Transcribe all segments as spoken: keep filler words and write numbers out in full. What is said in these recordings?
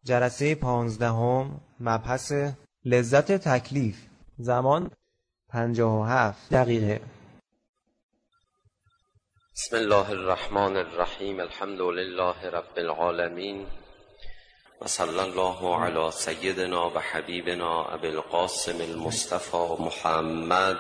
جلسه پانزدهم، مبحث لذت تکلیف. زمان پنجاه و هفت دقیقه. بسم الله الرحمن الرحیم. الحمد لله رب العالمین و صلی الله علی سیدنا و حبیبنا ابی القاسم المصطفى محمد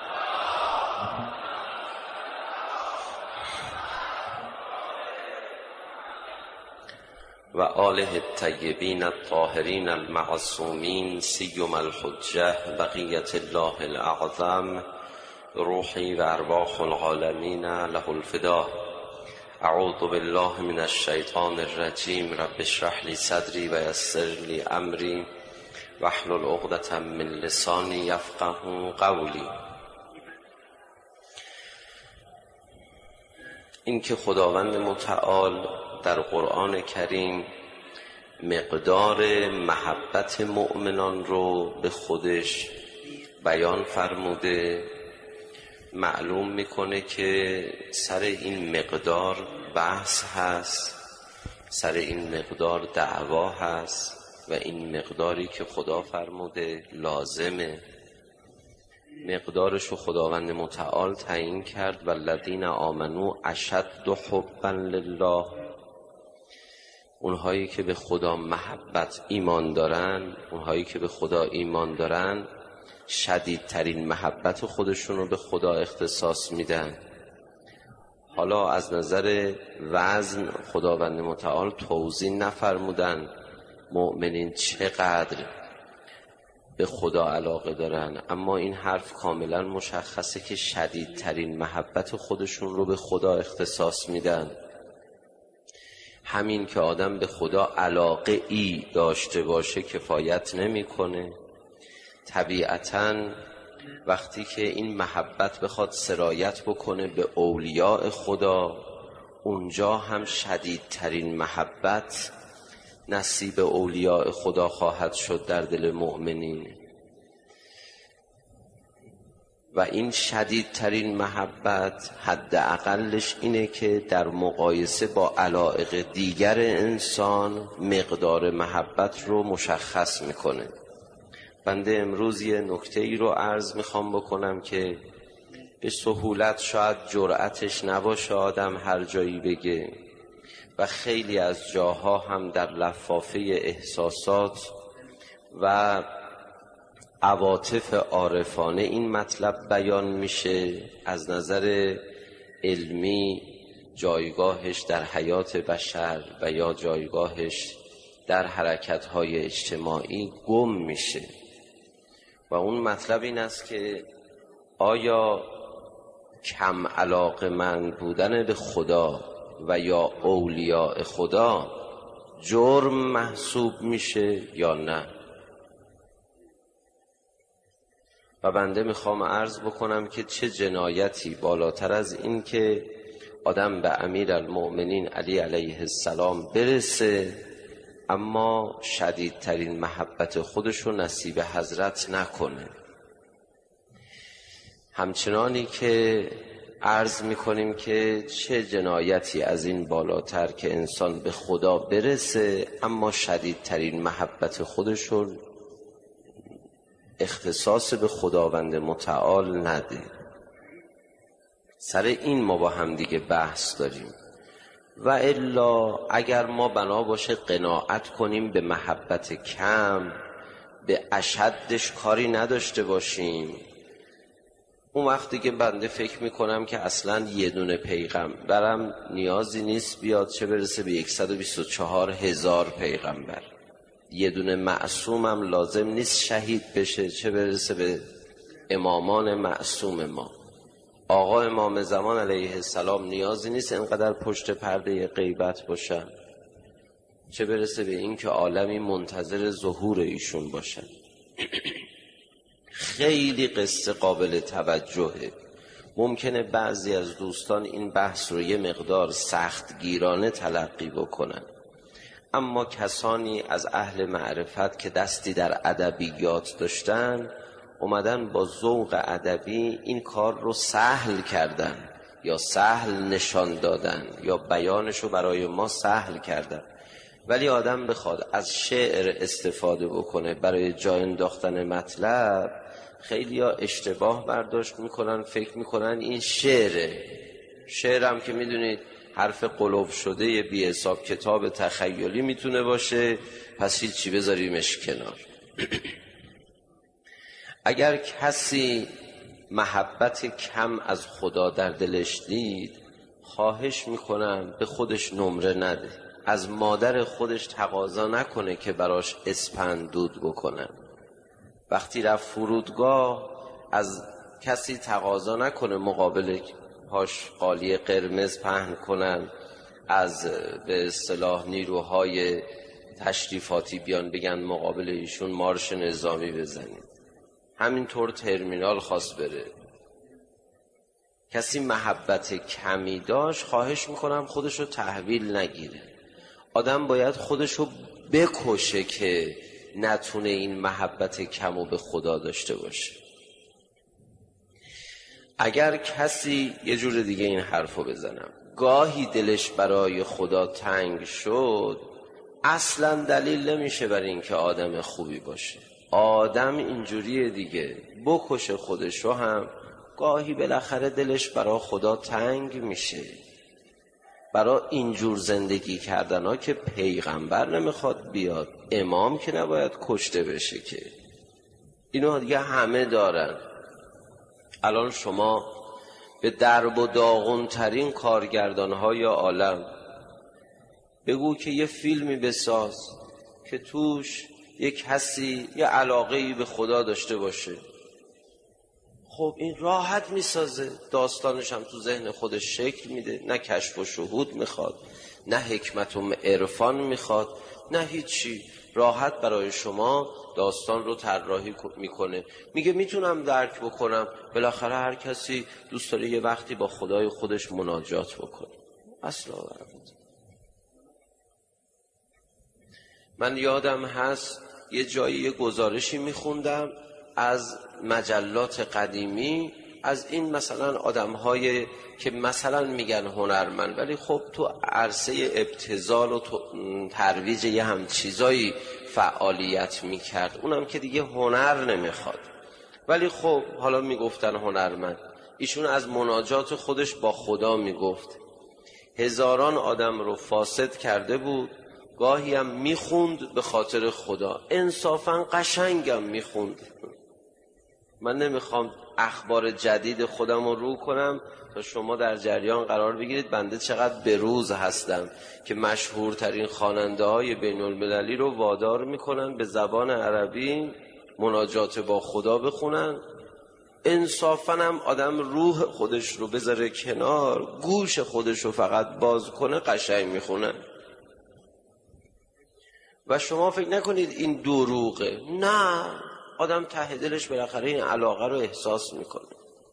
و آله الطیبین الطاهرین المعصومین، سیما الحجة بقیة الله الاعظم، روحی و ارواح العالمین له الفدا. اعوذ بالله من الشیطان الرجیم. رب اشرح لی صدری و یسر لی امری واحلل عقدة من لسانی یفقهوا قولی. این که خداوند متعال در قرآن کریم مقدار محبت مؤمنان رو به خودش بیان فرموده، معلوم میکنه که سر این مقدار بحث هست، سر این مقدار دعوا هست و این مقداری که خدا فرموده لازمه. مقدارشو خداوند متعال تعیین کرد. والذین آمنوا اشد حبا لله. اونهایی که به خدا محبت ایمان دارن، اونهایی که به خدا ایمان دارن شدیدترین محبت خودشون رو به خدا اختصاص میدن. حالا از نظر وزن خداوند متعال توضیح نفرمودن مؤمنین چقدر به خدا علاقه دارن، اما این حرف کاملا مشخصه که شدیدترین محبت خودشون رو به خدا اختصاص میدن. همین که آدم به خدا علاقه ای داشته باشه کفایت نمیکنه. طبیعتاً وقتی که این محبت بخواد سرایت بکنه به اولیاء خدا، اونجا هم شدیدترین محبت نصیب اولیاء خدا خواهد شد در دل مؤمنین. و این شدیدترین محبت حداقلش اینه که در مقایسه با علایق دیگر انسان مقدار محبت رو مشخص میکنه. بنده امروز یه نکته ای رو عرض میخوام بکنم که به سهولت شاید جرأتش نباشه آدم هر جایی بگه و خیلی از جاها هم در لفافه احساسات و عواطف عارفانه این مطلب بیان میشه. از نظر علمی جایگاهش در حیات بشر و یا جایگاهش در حرکت‌های اجتماعی گم میشه و اون مطلب این است که آیا کم علاقه‌مند بودن به خدا و یا اولیاء خدا جرم محسوب میشه یا نه؟ و بنده میخوام عرض بکنم که چه جنایتی بالاتر از این که آدم به امیرالمؤمنین علی علیه السلام برسه اما شدیدترین محبت خودشو نصیب حضرت نکنه. همچنانی که عرض میکنیم که چه جنایتی از این بالاتر که انسان به خدا برسه اما شدیدترین محبت خودشو اختصاص به خداوند متعال نده. سر این ما با هم دیگه بحث داریم. و الا اگر ما بنا باشه قناعت کنیم به محبت کم، به اشدش کاری نداشته باشیم، اون وقتی که بنده فکر میکنم که اصلا یه دونه پیغمبرم نیازی نیست بیاد، چه برسه به صد و بیست و چهار هزار پیغمبر. یه دونه معصومم لازم نیست شهید بشه، چه برسه به امامان معصوم ما. آقا امام زمان علیه السلام نیازی نیست انقدر پشت پرده غیبت باشن، چه برسه به این که عالمی منتظر ظهور ایشون باشن. خیلی قصه قابل توجهه. ممکنه بعضی از دوستان این بحث رو یه مقدار سختگیرانه تلقی بکنن، اما کسانی از اهل معرفت که دستی در ادبیات داشتن اومدن با ذوق ادبی این کار رو سهل کردن یا سهل نشان دادن یا بیانشو برای ما سهل کردن. ولی آدم بخواد از شعر استفاده بکنه برای جا انداختن مطلب، خیلی ها اشتباه برداشت میکنن، فکر میکنن این شعره. شعر هم که میدونید حرف قلوب شده بی حساب کتاب تخیلی میتونه باشه، پس هیچی بذاریمش کنار. اگر کسی محبت کم از خدا در دلش دید، خواهش میکنم به خودش نمره نده، از مادر خودش تقاضا نکنه که براش اسپند دود بکنن. وقتی رفت فرودگاه از کسی تقاضا نکنه مقابل پاش قالی قرمز پهن کنن، از به اصطلاح نیروهای تشریفاتی بیان بگن مقابل ایشون مارش نظامی بزنید. همینطور ترمینال خواست بره، کسی محبت کمی داشت، خواهش میکنم خودشو تحویل نگیره. آدم باید خودشو بکشه که نتونه این محبت کمو به خدا داشته باشه. اگر کسی، یه جور دیگه این حرفو بزنم، گاهی دلش برای خدا تنگ شد، اصلا دلیل نمیشه برای اینکه آدم خوبی باشه. آدم اینجوریه دیگه، بکشه خودشو هم گاهی بالاخره دلش برای خدا تنگ میشه. برای اینجور زندگی کردن ها که پیغمبر نمیخواد بیاد، امام که نباید کشته بشه که، اینو دیگه همه دارن. الان شما به درب و داغون ترین کارگردان های عالم بگو که یه فیلمی بساز که توش یک کسی یه علاقه‌ای به خدا داشته باشه، خب این راحت میسازه، داستانش هم تو ذهن خودش شکل میده، نه کشف و شهود میخواد، نه حکمت و عرفان میخواد، نه هیچی، راحت برای شما داستان رو طراحی میکنه. میگه میتونم درک بکنم، بالاخره هر کسی دوست داره یه وقتی با خدای خودش مناجات بکنه. اصلا برد. من یادم هست یه جایی یه گزارشی میخوندم از مجلات قدیمی، از این مثلا آدم‌های که مثلا میگن هنرمند ولی خب تو عرصه ابتذال و ترویج یه هم چیزایی فعالیت میکرد، اونم که دیگه هنر نمیخواد، ولی خب حالا میگفتن هنرمند. ایشون از مناجات خودش با خدا میگفت، هزاران آدم رو فاسد کرده بود، گاهی هم میخوند به خاطر خدا، انصافا قشنگم میخوند. من نمیخوام اخبار جدید خودم رو رو کنم تا شما در جریان قرار بگیرید بنده چقدر بروز هستم که مشهورترین خواننده های بین المللی رو وادار میکنن به زبان عربی مناجات با خدا بخونن. انصافاً هم آدم روح خودش رو بذاره کنار، گوش خودش رو فقط باز کنه، قشنگ میخونه. و شما فکر نکنید این دروغه، نه، آدم ته دلش بالاخره این علاقه رو احساس میکنه.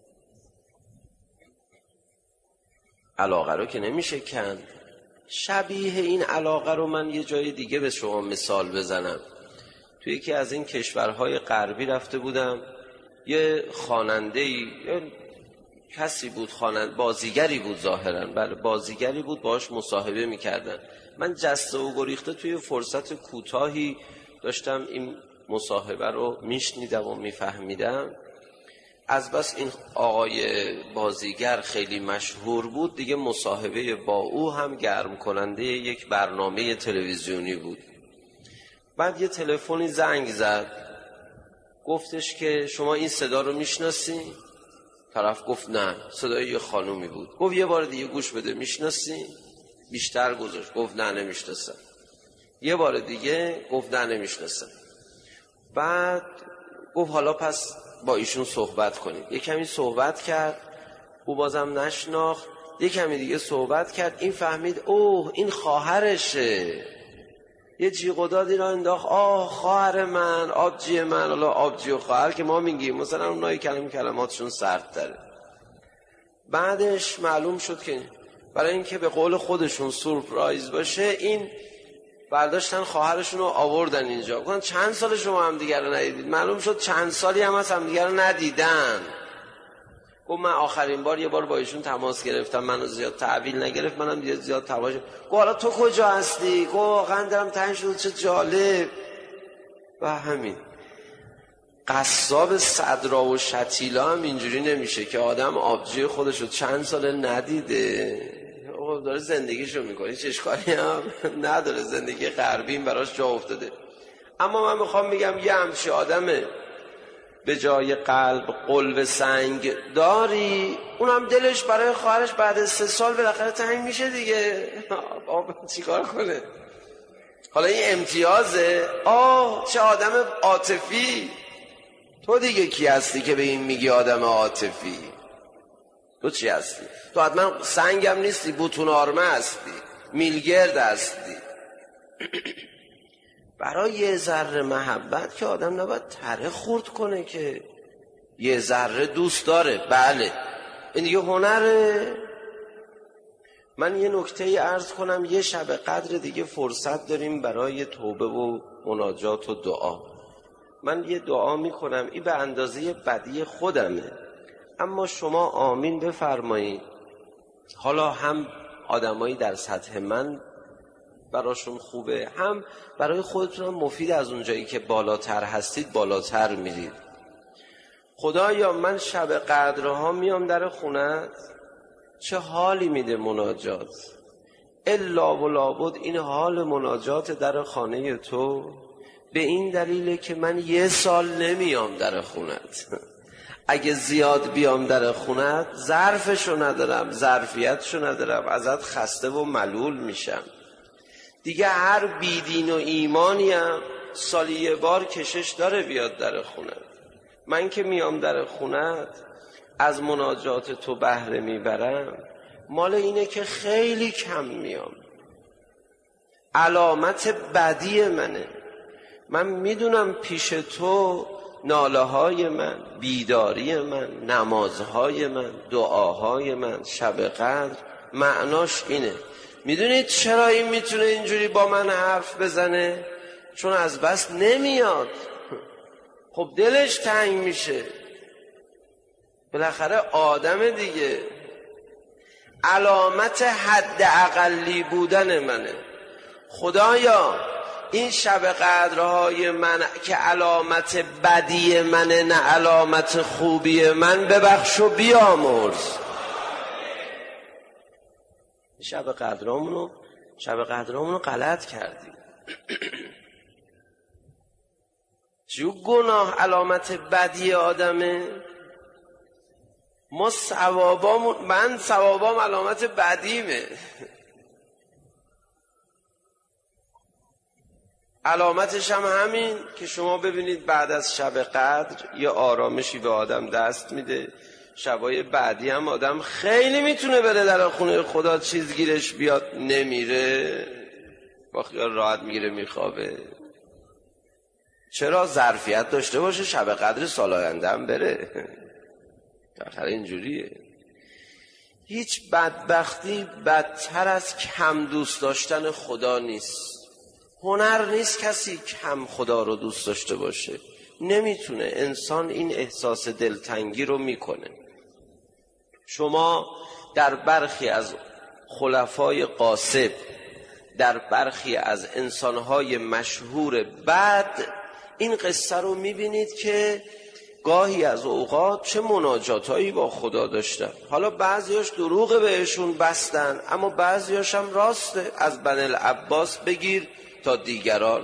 علاقه رو که نمیشه کند. شبیه این علاقه رو من یه جای دیگه به شما مثال بزنم. توی یکی از این کشورهای غربی رفته بودم، یه خواننده‌ای، یه کسی بود، خواننده، بازیگری بود ظاهراً، بله بازیگری بود، باهاش مصاحبه میکردن. من جسته و گریخته توی فرصت کوتاهی داشتم این مصاحبه رو میشنیدم و میفهمیدم. از بس این آقای بازیگر خیلی مشهور بود دیگه، مصاحبه با او هم گرم کننده یک برنامه تلویزیونی بود. بعد یه تلفنی زنگ زد، گفتش که شما این صدا رو میشناسی؟ طرف گفت نه، صدای یه خانومی بود. گفت یه بار دیگه گوش بده، میشناسی؟ بیشتر گذاشت، گفت نه نمیشناسم. یه بار دیگه گفت نه نمیشناسم. بعد گفت حالا پس با ایشون صحبت کنید. یه کمی صحبت کرد، او بازم نشناخت. یه کمی دیگه صحبت کرد، این فهمید اوه این خواهرشه. یه جیغ و دادی را انداخت، آه خواهر من، آبجی من. حالا آبجی و خواهر که ما میگیم، مثلا اونایی کلم کلماتشون سرد تره. بعدش معلوم شد که برای اینکه به قول خودشون سورپرایز باشه، این برداشتن خواهرشون رو آوردن اینجا. گفتن چند سال شما هم دیگر رو ندیدید؟ معلوم شد چند سالی هم از هم دیگر رو ندیدن. گفت من آخرین بار یه بار با ایشون تماس گرفتم، منو زیاد تحویل نگرفت، منم دیگه زیاد تماس. گفت حالا تو کجا هستی؟ گفت واقعا دارم تنگ شد، چه جالب. و همین قصاب صدرا و شتیلا هم اینجوری نمیشه که آدم آبجوی خودشو چند سال ندیده داره زندگیشو میکنه، هیچ اشکالی هم نداره، زندگی غربی براش جا افتاده. اما من میخوام بگم یه همچین آدمه به جای قلب قلب سنگ داری، اونم دلش برای خواهرش بعد از سه سال بالاخره تنگ میشه دیگه. آب چیکار کنه؟ حالا این امتیازه. آه چه آدم عاطفی. تو دیگه کی هستی که به این میگی آدم عاطفی؟ تو چی هستی؟ تو حتما سنگم نیستی، بوتون آرمه هستی، میلگرد هستی. برای یه ذره محبت که آدم نباید تره خورد کنه که یه ذره دوست داره. بله این دیگه هنره. من یه نکته عرض کنم، یه شب قدر دیگه فرصت داریم برای توبه و مناجات و دعا. من یه دعا میکنم، این به اندازه بدی خودمه، اما شما آمین بفرمایید. حالا هم آدمایی در سطح من براشون خوبه، هم برای خودتون هم مفید، از اونجایی که بالاتر هستید بالاتر میرید. خدایا من شب قدرها میام در خونت، چه حالی میده مناجات. الا و لابد این حال مناجات در خانه تو به این دلیله که من یه سال نمیام در خونت. اگه زیاد بیام در خونت ظرفشو ندارم، ظرفیتشو ندارم، ازت خسته و ملول میشم. دیگه هر بیدین و ایمانی هم سالی یه بار کشش داره بیاد در خونت. من که میام در خونت از مناجات تو بهره میبرم، مال اینه که خیلی کم میام. علامت بدی منه. من میدونم پیش تو ناله های من، بیداری من، نمازهای من، دعاهای من، شب قدر معناش اینه. میدونید چرا این میتونه اینجوری با من حرف بزنه؟ چون از بس نمیاد. خب دلش تنگ میشه، بالاخره آدم دیگه. علامت حد اقلی بودن منه. خدایا این شب قدرهای من که علامت بدی منه نه علامت خوبی من، ببخش و بیامرز. شب قدرامونو شب قدرامونو غلط کردیم. چیو گناه علامت بدی آدمه؟ ما ثوابامون، من ثوابام علامت بدیمه. علامتش هم همین که شما ببینید بعد از شب قدر یه آرامشی به آدم دست میده. شبای بعدی هم آدم خیلی میتونه بره در خونه خدا، چیز گیرش بیاد نمیره، با خیال راحت میگیره میخوابه. چرا؟ ظرفیت داشته باشه شب قدر سال آینده هم بره. در اینجوریه. هیچ بدبختی بدتر از کم دوست داشتن خدا نیست. هنر نیست کسی کم خدا رو دوست داشته باشه، نمیتونه. انسان این احساس دلتنگی رو میکنه. شما در برخی از خلفای قاصد، در برخی از انسانهای مشهور بعد این قصه رو میبینید که گاهی از اوقات چه مناجاتایی با خدا داشتن. حالا بعضیاش دروغ بهشون بستن، اما بعضیاش هم راسته. از بنی العباس بگیر تا دیگران.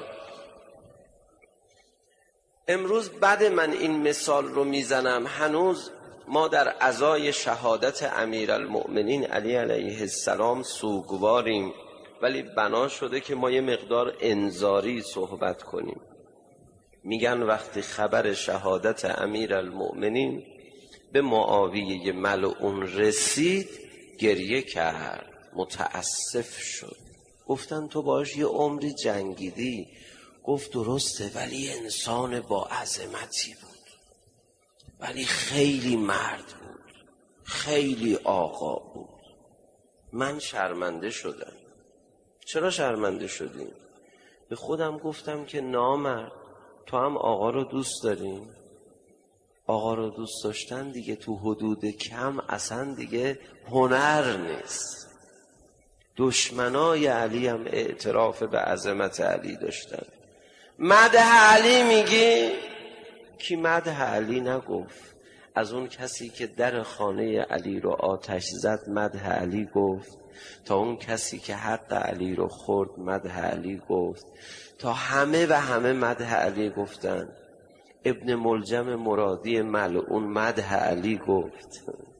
امروز بعد من این مثال رو میزنم، هنوز ما در عزای شهادت امیرالمؤمنین علی علیه السلام سوگواریم، ولی بنا شده که ما یه مقدار انذاری صحبت کنیم. میگن وقتی خبر شهادت امیرالمؤمنین به معاویه ملعون رسید گریه کرد، متاسف شد. گفتن تو باش یه عمری جنگیدی. گفت درسته، ولی انسان با عظمتی بود، ولی خیلی مرد بود، خیلی آقا بود. من شرمنده شدم. چرا شرمنده شدیم؟ به خودم گفتم که نامرد، تو هم آقا رو دوست داریم؟ آقا رو دوست داشتن دیگه تو حدود کم اصلا دیگه هنر نیست. دشمنای علی هم اعتراف به عظمت علی داشتن. مدح علی میگی؟ کی مدح علی نگفت؟ از اون کسی که در خانه علی رو آتش زد مدح علی گفت، تا اون کسی که حق علی رو خورد مدح علی گفت، تا همه و همه مدح علی گفتن. ابن ملجم مرادی ملعون مدح علی گفت.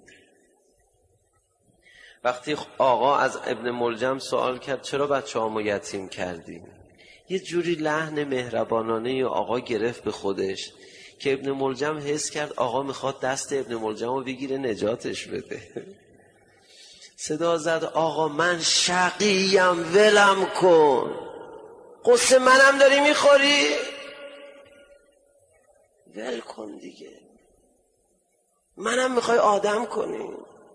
وقتی آقا از ابن ملجم سوال کرد چرا بچه هامو یتیم کردیم، یه جوری لحن مهربانانه آقا گرفت به خودش که ابن ملجم حس کرد آقا میخواد دست ابن ملجم رو بگیره نجاتش بده. صدا زد آقا من شقیم ولم کن، قصه منم داری میخوری؟ ول کن دیگه، منم میخوای آدم کنی؟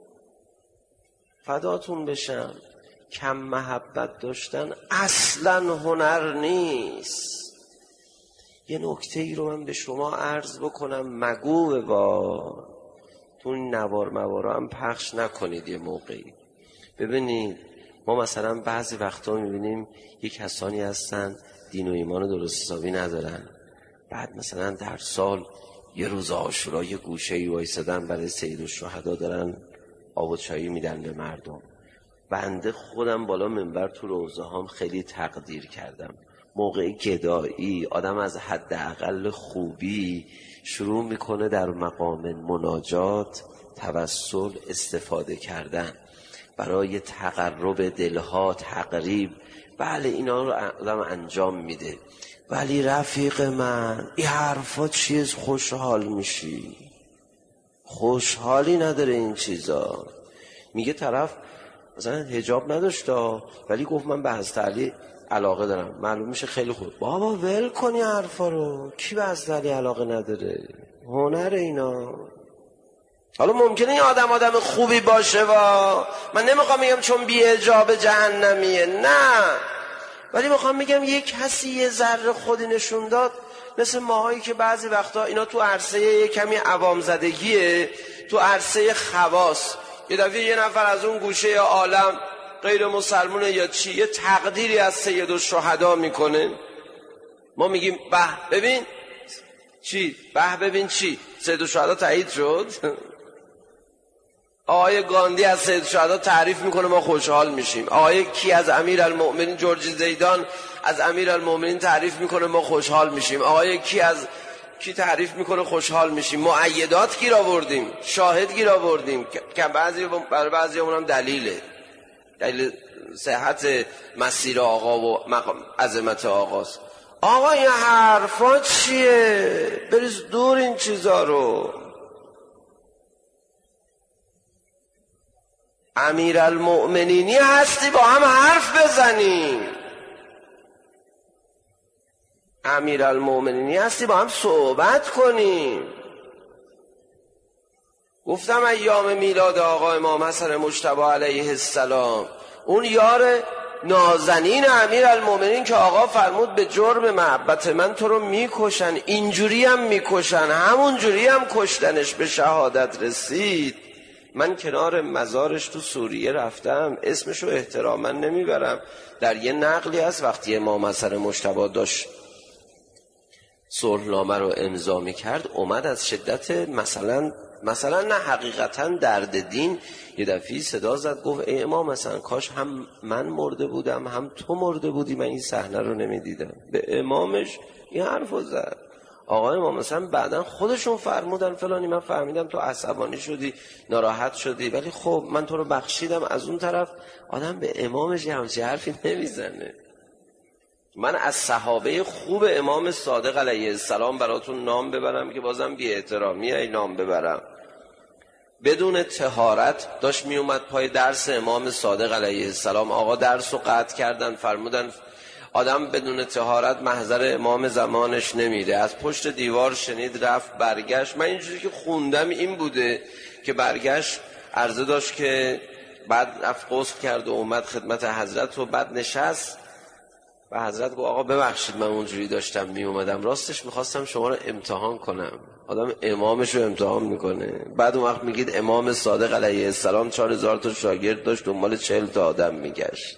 فداتون بشم، کم محبت داشتن اصلا هنر نیست. یه نکته ای رو من به شما عرض بکنم، مگو با تو این نوار موارا هم پخش نکنید. یه موقعی ببینید ما مثلا بعضی وقتا میبینیم یه کسانی هستن دین و ایمان درست حسابی ندارن، بعد مثلا در سال یه روز عاشورا یه گوشه‌ای وایسادن برای سید الشهدا دارن آب و چایی میدن به مردم. بنده خودم بالا منبر تو روزه هام خیلی تقدیر کردم، موقع گدایی آدم از حداقل خوبی شروع میکنه در مقام مناجات توسل استفاده کردن برای تقرب دلها، تقریب. بله اینا رو آدم انجام میده، ولی رفیق من این حرفا چیز خوشحال میشی؟ خوشحالی نداره این چیزا. میگه طرف مثلا حجاب نداشته ولی گفت من به حضرت علی علاقه دارم، معلوم میشه خیلی خوب. بابا ول کنی حرفا رو، کی به حضرت علی علاقه نداره؟ هنر اینا. حالا ممکنه این آدم آدم خوبی باشه و من نمیخوام بگم چون بی حجاب جهنمیه، نه، ولی میخوام بگم یک کسی یه ذره خودی نشون داد، مثل ماهایی که بعضی وقتا اینا تو عرصه یه کمی عوام زدگیه، تو عرصه خواص یه دفعه یه نفر از اون گوشه عالم غیر مسلمونه یا چی یه تقدیری از سید الشهدا میکنه، ما میگیم به ببین چی، به ببین چی، سید الشهدا تایید شد. آقای گاندی از سید الشهدا تعریف میکنه ما خوشحال میشیم. آقای کی از امیرالمؤمنین جورج زیدان از امیرالمؤمنین تعریف میکنه ما خوشحال میشیم. آقای کی از کی تعریف میکنه خوشحال میشیم. مؤیدات گیر آوردیم، شاهد گیر آوردیم که بعضی برای بعضیامون هم دلیله، دلیل صحت مسیر آقا و عظمت آقاست. آقا این حرفا چیه؟ بریز دور این چیزا رو. امیرالمؤمنینی هستی با هم حرف بزنیم، امیرالمؤمنینی هستی با هم صحبت کنیم. گفتم ایام میلاد آقا امام حسن مجتبی علیه السلام اون یار نازنین امیرالمؤمنین که آقا فرمود به جرم محبت من تو رو میکشن، اینجوری هم میکشن، همون جوری هم کشتنش، به شهادت رسید. من کنار مزارش تو سوریه رفتم، اسمشو احتراما نمیبرم، در یه نقلی هست وقتی امام حسن مجتبی داشت صلحنامه رو امضا میکرد، اومد از شدت مثلا مثلا نه حقیقتا درد دین یه دفعی صدا زد گفت ای امام حسن کاش هم من مرده بودم هم تو مرده بودی، من این صحنه رو نمیدیدم. به امامش این حرفو زد. آقای امام حسن بعدن خودشون فرمودن فلانی من فهمیدم تو عصبانی شدی ناراحت شدی ولی خب من تو رو بخشیدم. از اون طرف آدم به امامش یه همچه حرفی نمیزنه. من از صحابه خوب امام صادق علیه السلام براتون نام ببرم که بازم بی احترامی ای نام ببرم. بدون طهارت داشت می اومد پای درس امام صادق علیه السلام، آقا درس رو قطع کردن، فرمودن آدم بدون طهارت محضر امام زمانش نمیره. از پشت دیوار شنید رفت برگشت. من اینجوری که خوندم این بوده که برگشت عرضه داشت که بعد رفت غسل کرد و اومد خدمت حضرت و بعد نشست و حضرت گفت آقا ببخشید من اونجوری داشتم می اومدم، راستش میخواستم شما رو امتحان کنم. آدم امامش رو امتحان میکنه، بعد اون وقت میگید امام صادق علیه السلام چهار هزار تا شاگرد داشت، دنبال چهل تا آدم میگشت.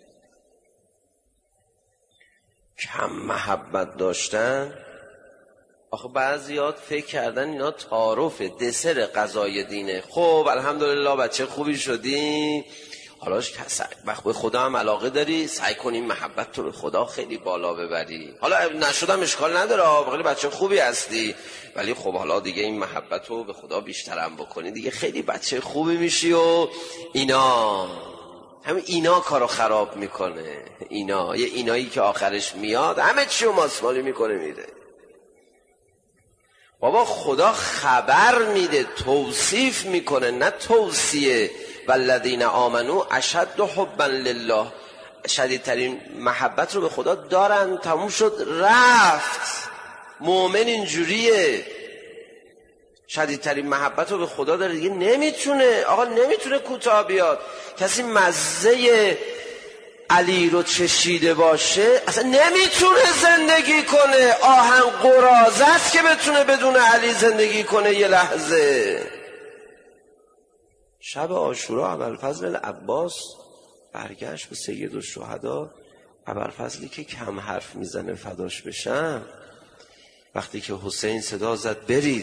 کم محبت داشتن. آخه بعضیات فکر کردن اینا تعارفه، دسر غذای دینه. خب الحمدلله بچه خوبی شدی، حالا وقت به خدا هم علاقه داری، سعی کنیم محبت تو به خدا خیلی بالا ببری. حالا نشدم اشکال نداره، خیلی بچه خوبی هستی، ولی خب حالا دیگه این محبت رو به خدا بیشتر هم بکنی دیگه خیلی بچه خوبی میشی. و اینا همین اینا کارو خراب میکنه. اینا یه اینایی که آخرش میاد همه چی رو ماسمالی میکنه میره. بابا خدا خبر میده، توصیف میکنه، نه توصیه. والذین آمنو اشد حبا لله، شدیدترین محبت رو به خدا دارن. تموم شد رفت. مؤمن اینجوریه، شدیدترین محبت رو به خدا داره دیگه. نمیتونه آقا، نمیتونه کوتاه بیاد. کسی مزه علی رو چشیده باشه اصلا نمیتونه زندگی کنه. آهن قراضه است که بتونه بدون علی زندگی کنه یه لحظه. شب عاشورا ابوالفضل العباس برگشت به سید الشهدا. ابوالفضلی که کم حرف میزنه فداش بشم، وقتی که حسین صدا زد برید،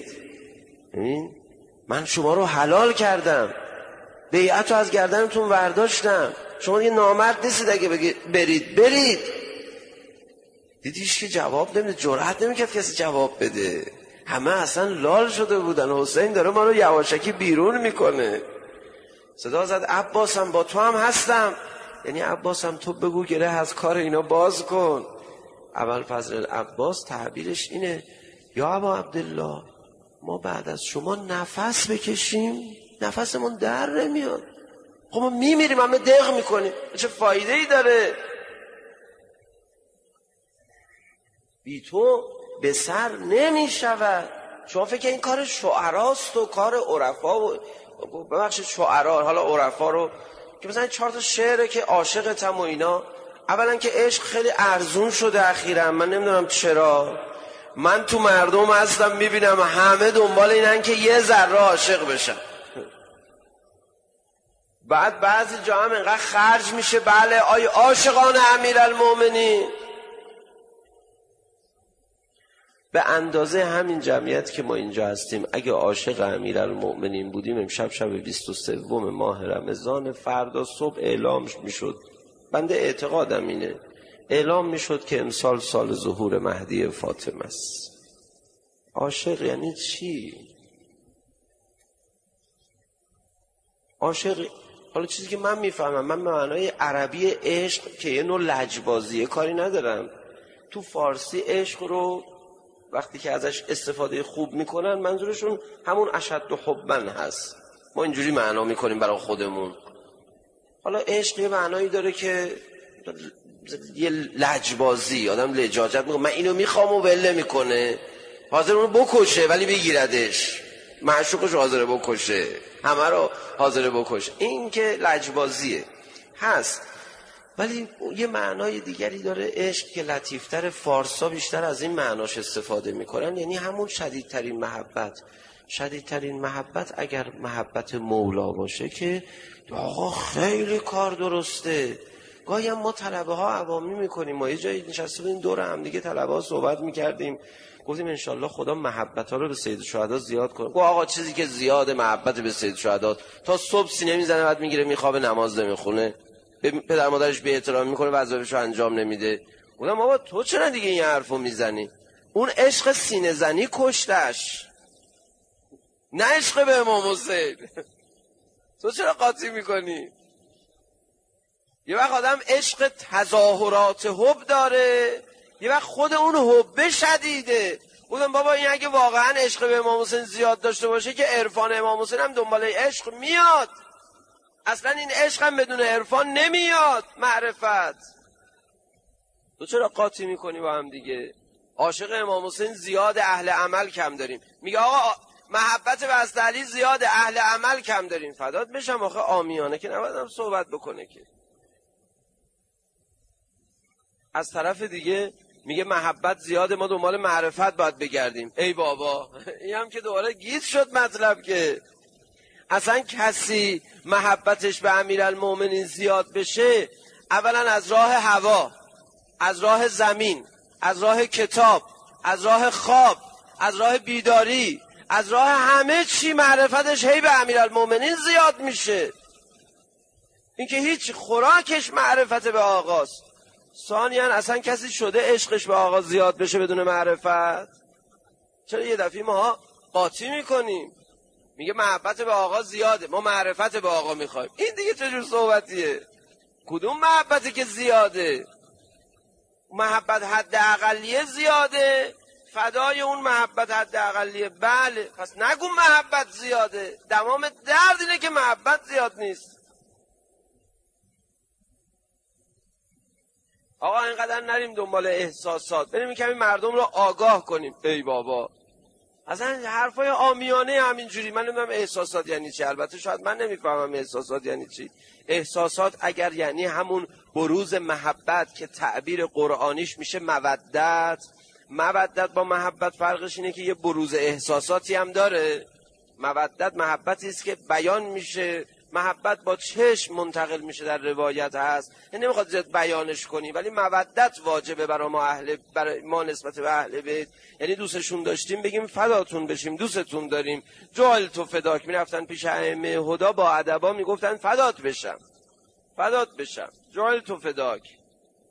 من شما رو حلال کردم، بیعت رو از گردنتون برداشتم، شما دیگه نامرد نیستید اگه بگید برید برید. دیدیش که جواب نمیده، جرأت نمیکرد کسی جواب بده. همه اصلا لال شده بودن، حسین داره ما رو یواشکی بیرون میکنه. صدا زد عباسم با تو هم هستم، یعنی عباسم تو بگو گره از کار اینا باز کن. ابوالفضل العباس تعبیرش اینه، یا ابا عبدالله ما بعد از شما نفس بکشیم نفسمون در نمیاد. خب ما میمیریم، همه دق میکنیم، چه فایده ای داره؟ بی تو به سر نمیشود. شما فکر این کار شعراست و کار عرفا و ببخشید شعرا، حالا عرفا رو که مثلا چهار تا شعره که عاشقتم و اینا. اولا که عشق خیلی ارزون شده اخیراً، من نمیدونم چرا. من تو مردم هستم میبینم همه دنبال اینن که یه ذره عاشق بشن. بعد بعضی جا هم اینقدر خرج میشه، بله آی عاشقان امیرالمومنین. به اندازه همین جمعیت که ما اینجا هستیم اگه عاشق امیرالمومنین بودیم امشب شب بیست و سوم ماه رمضان، فردا صبح اعلام میشد، بنده اعتقادم اینه، اعلام میشد که امسال سال ظهور مهدی فاطمه است. عاشق یعنی چی؟ عاشق حالا چیزی که من میفهمم، من به معنای عربی عشق که یه نوع لجبازیه کاری ندارم. تو فارسی عشق رو وقتی که ازش استفاده خوب میکنن منظورشون همون اشد حبا هست. ما اینجوری معنا میکنیم برای خودمون. حالا عشق یه معنایی داره که یه لجبازی، آدم لجاجت میکنه، من اینو میخوام و ول میکنه، حاضر اونو بکشه ولی بگیردش، معشوقش حاضر بکشه، همه رو حاضر بکشه. این که لجبازیه هست. ولی یه معنای دیگری داره عشق که لطیفتر، فارسا بیشتر از این معناش استفاده میکنن، یعنی همون شدیدترین محبت. شدیدترین محبت اگر محبت مولا باشه که آقا خیلی کار درسته. گاهی هم ما طلبه ها عوامی میکنیم، ما یه جایی نشسته بودیم دور هم دیگه طلبه ها صحبت میکردیم، گفتیم انشالله خدا محبت ها رو به سید الشهدا زیاد کنه. گفت آقا چیزی که زیاد محبت به سید الشهدا تا صبح سینه میزنه بعد میگیره میخوابه نماز نمیخونه، به پدر مادرش بی احترامی میکنه، وظایفش رو انجام نمیده. گفتم بابا تو چرا دیگه این حرفو میزنی؟ اون عشق سینه زنی کشتش، نه عشق به امام حسین. تو چرا قاطی میکنی؟ یه وقت آدم عشق تظاهرات حب داره، یه وقت خود اون حب شدیده. گفتم بابا این اگه واقعا عشق به امام حسین زیاد داشته باشه که عرفان امام حسین هم دنبال عشق میاد. اصلا این عشق هم بدون عرفان نمیاد، معرفت. تو چرا قاطی میکنی با هم دیگه؟ عاشق امام حسین زیاد، اهل عمل کم داریم. میگه آقا محبت به حضرت علی زیاد، اهل عمل کم داریم. فدات بشم آخه عامیانه که نباید هم صحبت بکنه که. از طرف دیگه میگه محبت زیاده، ما دنبال معرفت باید بگردیم. ای بابا، این هم که دوباره گیج شد مطلب. که اصلا کسی محبتش به امیرالمومنین زیاد بشه، اولا از راه هوا، از راه زمین، از راه کتاب، از راه خواب، از راه بیداری، از راه همه چی معرفتش هی به امیرالمومنین زیاد میشه. این که هیچ خوراکش معرفت به آقاست. ثانیاً اصلا کسی شده عشقش به آقا زیاد بشه بدون معرفت؟ چرا یه دفعه ما قاطی میکنیم؟ میگه محبت به آقا زیاده، ما معرفت به آقا میخوایم. این دیگه چجور صحبتیه؟ کدوم محبتی که زیاده؟ محبت حد اقلیه زیاده، فدای اون محبت حد اقلیه. بله، پس نگو محبت زیاده. تمام درد اینه که محبت زیاد نیست. آقا اینقدر نریم دنبال احساسات، بریم کمی مردم رو آگاه کنیم. ای بابا، اصلا حرفای عامیانه همینجوری. من نمیدونم احساسات یعنی چی. البته شاید من نمیفهمم احساسات یعنی چی. احساسات اگر یعنی همون بروز محبت که تعبیر قرآنیش میشه مودت، مودت با محبت فرقش اینه که یه بروز احساساتی هم داره. مودت محبتی است که بیان میشه، محبت با چشم منتقل میشه، در روایت هست. این نمیخواد زیاد بیانش کنی، ولی مودت واجبه برای ما اهل برای ما نسبت به اهل بیت. یعنی دوستشون داشتیم بگیم فداتون بشیم، دوستتون داریم. جعل تو فداک، میرفتن پیش ائمه هدا با ادبا میگفتن فدات بشم، فدات بشم، جعل تو فداک.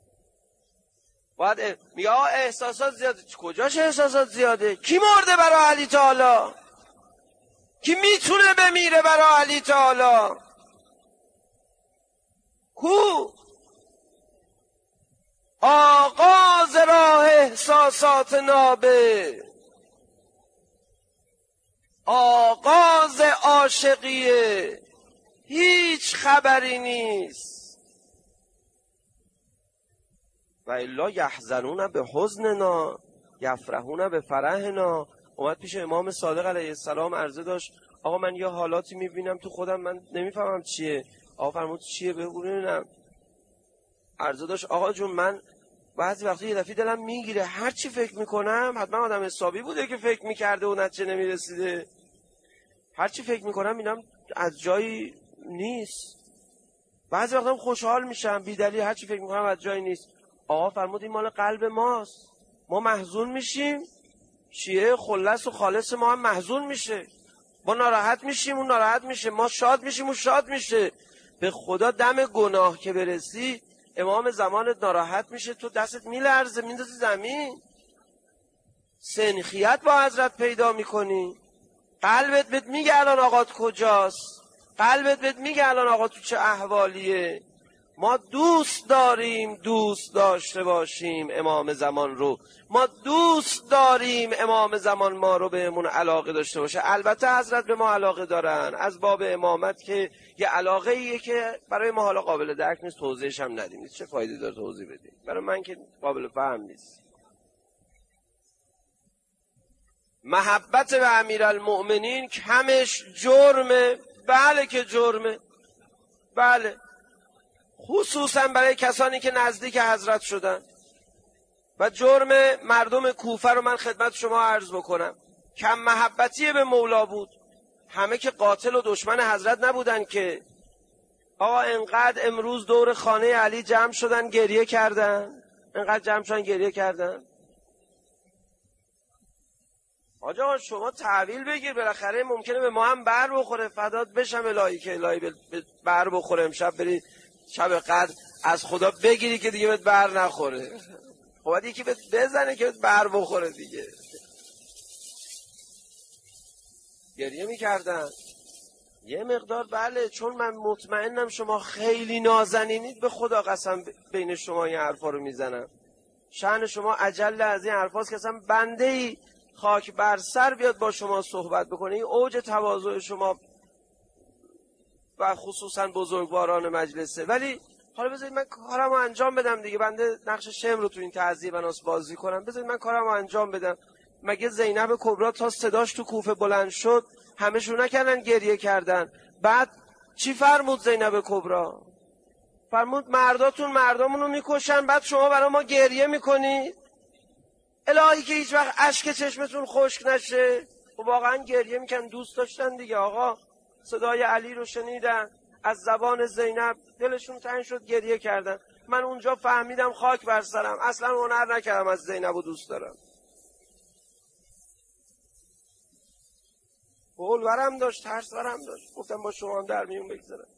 بعد میگه آه احساسات زیاده. کجاش احساسات زیاده؟ کی مرده برای علی تعالی؟ کی میتونه بمیره برای علی تعالی؟ کو آغاز راه احساسات نابه، آغاز عاشقیه، هیچ خبری نیست. و الا یحزنون به حزننا یفرحون به فرحنا. اومد پیش امام صادق علیه السلام عرضه داشت، آقا من یه حالاتی میبینم تو خودم، من نمیفهمم چیه. آقا فرمود چیه؟ بگو ببینم. عرضه داشت آقا جون من بعضی وقتا یه دفعه دلم میگیره هر چی فکر میکنم، حتما آدم حسابی بوده که فکر میکرده و نتیجه نمیرسیده، هر چی فکر میکنم اینم از جایی نیست. بعضی وقتا خوشحال میشم بی دلیل، هر چی فکر میکنم از جایی نیست. آقا فرمود این مال قلب ماست، ما محزون میشیم، شیعه خلص و خالص ما هم محزون میشه، ما ناراحت میشیم اون ناراحت میشه، ما شاد میشیم اون شاد میشه. به خدا دم گناه که برسی امام زمانت ناراحت میشه، تو دستت میلرزه میندازی زمین، سنخیت با حضرت پیدا میکنی. قلبت بهت میگه الان آقات کجاست، قلبت بهت میگه الان آقا تو چه احوالیه. ما دوست داریم دوست داشته باشیم امام زمان رو، ما دوست داریم امام زمان ما رو بهمون علاقه داشته باشه. البته حضرت به ما علاقه دارن از باب امامت، که یه علاقه ایه که برای ما حالا قابل درک نیست، توضیحش هم ندیم. چه فایده داره توضیح بدیم؟ برای من که قابل فهم نیست. محبت به امیرالمؤمنین کمش جرمه. بله که جرمه، بله، خصوصا برای کسانی که نزدیک حضرت شدن. و جرم مردم کوفه رو من خدمت شما عرض بکنم، کم محبتی به مولا بود. همه که قاتل و دشمن حضرت نبودن که. آقا انقدر امروز دور خانه علی جمع شدن گریه کردن، انقدر جمع شدن گریه کردن. آجا شما تحویل بگیر، بالاخره ممکنه به ما هم بر بخوره. فدات بشم الهی که الهی بر بخوره امشب بری شب قدر از خدا بگیری که دیگه بهت بر نخوره. خب باید یکی بهت بزنه که بهت بر بخوره دیگه. گریه میکردن یه مقدار. بله، چون من مطمئنم شما خیلی نازنینید، به خدا قسم بین شما این حرفا رو میزنم. شأن شما اجل از این حرفاست که اصلا بنده ای خاک بر سر بیاد با شما صحبت بکنه. این اوج تواضع شما و خصوصا بزرگواران مجلسه. ولی حالا بذارید من کارمو انجام بدم دیگه. بنده نقش شم رو تو این تعزیه بناس بازی کنم. بذارید من کارمو انجام بدم. مگه زینب کبرا تا صداش تو کوفه بلند شد همه شون نکردن گریه کردن؟ بعد چی فرمود زینب کبرا؟ فرمود مرداتون مردامونو میکشن، بعد شما برای ما گریه میکنید؟ الهی که هیچ وقت اشک چشمتون خشک نشه. و واقعا گریه میکن، دوست داشتن دیگه. آقا صدای علی رو شنیدن، از زبان زینب دلشون تنگ شد، گریه کردن. من اونجا فهمیدم خاک بر سرم، اصلا هنر نکردم از زینب و دوست دارم. بول ورم داشت، ترس ورم داشت، گفتم با شما هم در میون بگذارم.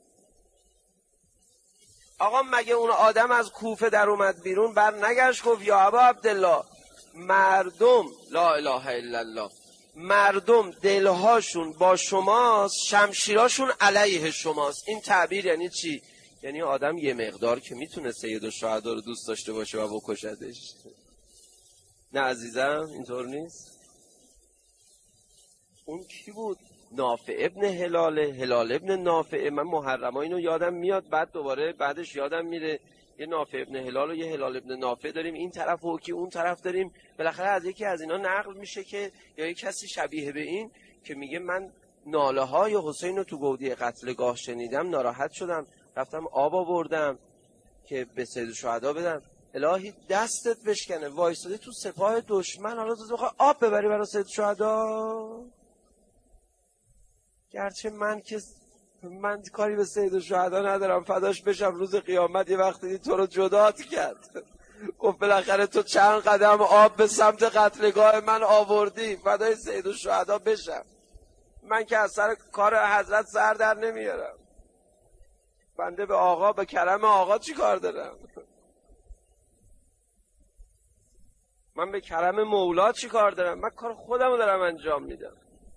آقا مگه اون آدم از کوفه در اومد بیرون، بر نگشت گفت یا ابا عبدالله، مردم لا اله الا الله، مردم دلهاشون با شماست، شمشیراشون علیه شماست. این تعبیر یعنی چی؟ یعنی آدم یه مقدار که میتونه سید الشهدا رو دوست داشته باشه و بکشدش. نه عزیزم اینطور نیست. اون کی بود؟ نافع ابن هلاله، هلال ابن نافع. من محرما اینو یادم میاد، بعد دوباره بعدش یادم میره. یه نافع ابن هلال و یه هلال ابن نافع داریم، این طرف و کی اون طرف داریم. بالاخره از یکی از اینا نقل میشه که یا یک کسی شبیه به این که میگه من ناله های حسین رو تو گودی قتلگاه شنیدم، ناراحت شدم، رفتم آب آوردم که به سید الشهدا بدم. الهی دستت بشکنه، وایساده تو سپاه دشمن، حالا تو بخوای آب ببری برای سید الشهدا. گرچه من که من کاری به سید الشهدا ندارم، فداش بشم، روز قیامت یه وقتی تو رو جدات کرد، گفت بالاخره تو چند قدم آب به سمت قتلگاه من آوردی، فدای سید الشهدا بشم. من که از سر کار حضرت سر در نمیارم، بنده به آقا، به کرم آقا چی کار دارم؟ من به کرم مولا چی کار دارم؟ من کار خودمو دارم انجام میدم.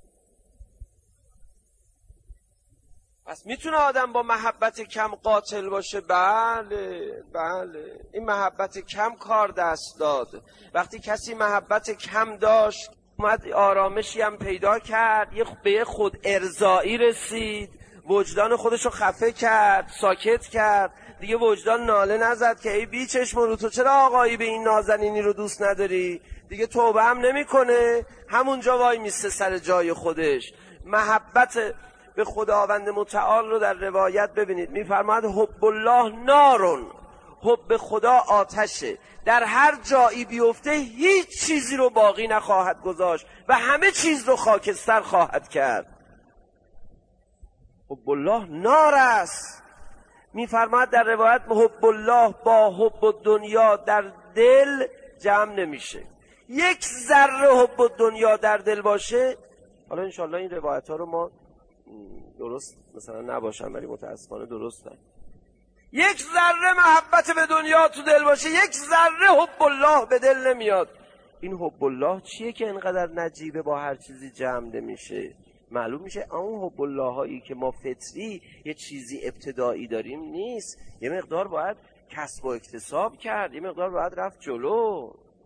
پس میتونه آدم با محبت کم قاتل باشه؟ بله بله. این محبت کم کار دست داد. وقتی کسی محبت کم داشت، اومد آرامشی هم پیدا کرد، یه به خود ارضایی رسید، وجدان خودشو خفه کرد، ساکت کرد، دیگه وجدان ناله نزد که ای بی چشم رو، تو چرا آقایی به این نازنینی رو دوست نداری؟ دیگه توبه هم نمیکنه، همونجا وای میسته سر جای خودش. محبت به خداوند متعال رو در روایت ببینید، میفرماید حب الله نارون، حب خدا آتشه، در هر جایی بیفته هیچ چیزی رو باقی نخواهد گذاشت و همه چیز رو خاکستر خواهد کرد. حب الله نار است. میفرماید در روایت حب الله با حب دنیا در دل جمع نمیشه. یک ذره حب دنیا در دل باشه، حالا انشالله این روایت ها رو ما درست مثلا نباشن ولی متاسفانه درستن، یک ذره محبت به دنیا تو دل باشه، یک ذره حب الله به دل نمیاد. این حب الله چیه که اینقدر نجیبه، با هر چیزی جمع نمیشه؟ معلوم میشه اون حب الله هایی که ما فطری یه چیزی ابتدایی داریم نیست، یه مقدار باید کسب و اکتساب کرد، یه مقدار باید رفت جلو.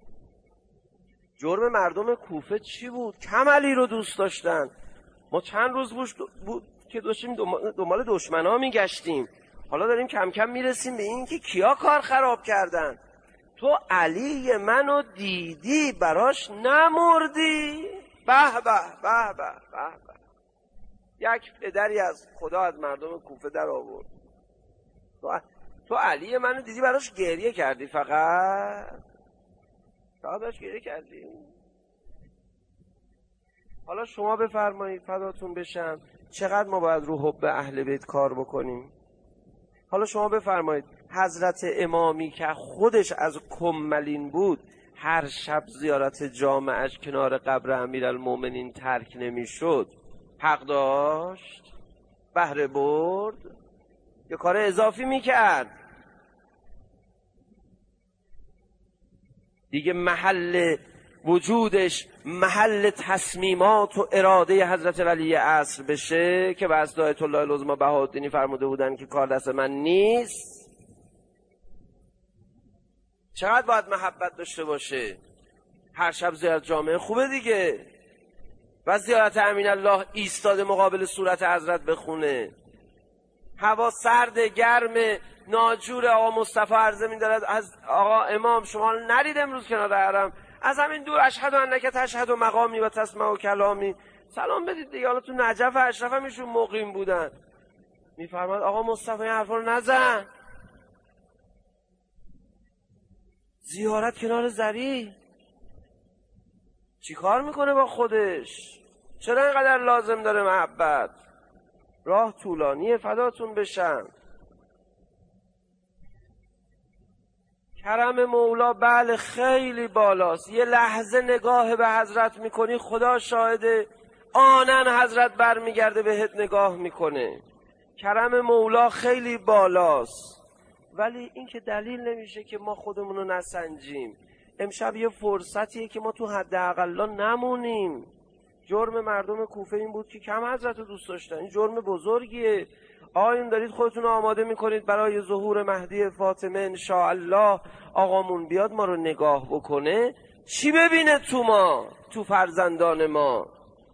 جرم مردم کوفه چی بود؟ کم علی رو دوست داشتن. ما چند روز بود که داشتیم دنبال دشمنا میگشتیم، حالا داریم کم کم میرسیم به این که کیا کار خراب کردن. تو علی منو دیدی براش نمردی؟ به به به به به به. یک پدری از خدا از مردم کوفه در آورد. تو, تو علی منو دیدی براش گریه کردی؟ فقط فقط براش گریه کردی؟ حالا شما بفرمایید فداتون بشم، چقدر ما باید رو حب اهل بیت کار بکنیم؟ حالا شما بفرمایید حضرت امامی که خودش از کملین بود، هر شب زیارت جامعش کنار قبر امیرالمومنین ترک نمیشد، حق داشت؟ بهره برد؟ یه کار اضافی میکرد؟ دیگه محل وجودش محل تصمیمات و اراده حضرت ولی عصر بشه که واسطه آیت الله العظمی بهاءالدین فرموده بودن که کار دست من نیست. چقدر باید محبت داشته باشه؟ هر شب زیارت جامعه خوبه دیگه، و زیارت امین الله ایستاده مقابل صورت حضرت بخونه، هوا سرد گرم ناجور. آقا مصطفی عرضه می‌دارد از آقا امام شما نرید امروز کنار حرم، از همین دور اشهد انک تشهد مقامی و تسمع کلامی سلام بدید دیگه. حالا تو نجف اشرف هم ایشون مقیم بودن. میفرماد آقا مصطفی این حرفا رو نزن، زیارت کنار زری، چی کار میکنه با خودش؟ چرا اینقدر لازم داره محبت؟ راه طولانیه، فداتون بشن. کرم مولا بله خیلی بالاست. یه لحظه نگاه به حضرت میکنی، خدا شاهده، آنن حضرت برمیگرده بهت نگاه میکنه. کرم مولا خیلی بالاست، ولی این که دلیل نمیشه که ما خودمونو نسنجیم. امشب یه فرصتیه که ما تو حداقل نمونیم. جرم مردم کوفه این بود که کم حضرت رو دوست داشتن. این جرم بزرگیه. آقایون دارید خودتون رو آماده میکنید برای ظهور مهدی فاطمه انشاءالله. آقامون بیاد ما رو نگاه بکنه، چی ببینه تو ما، تو فرزندان ما؟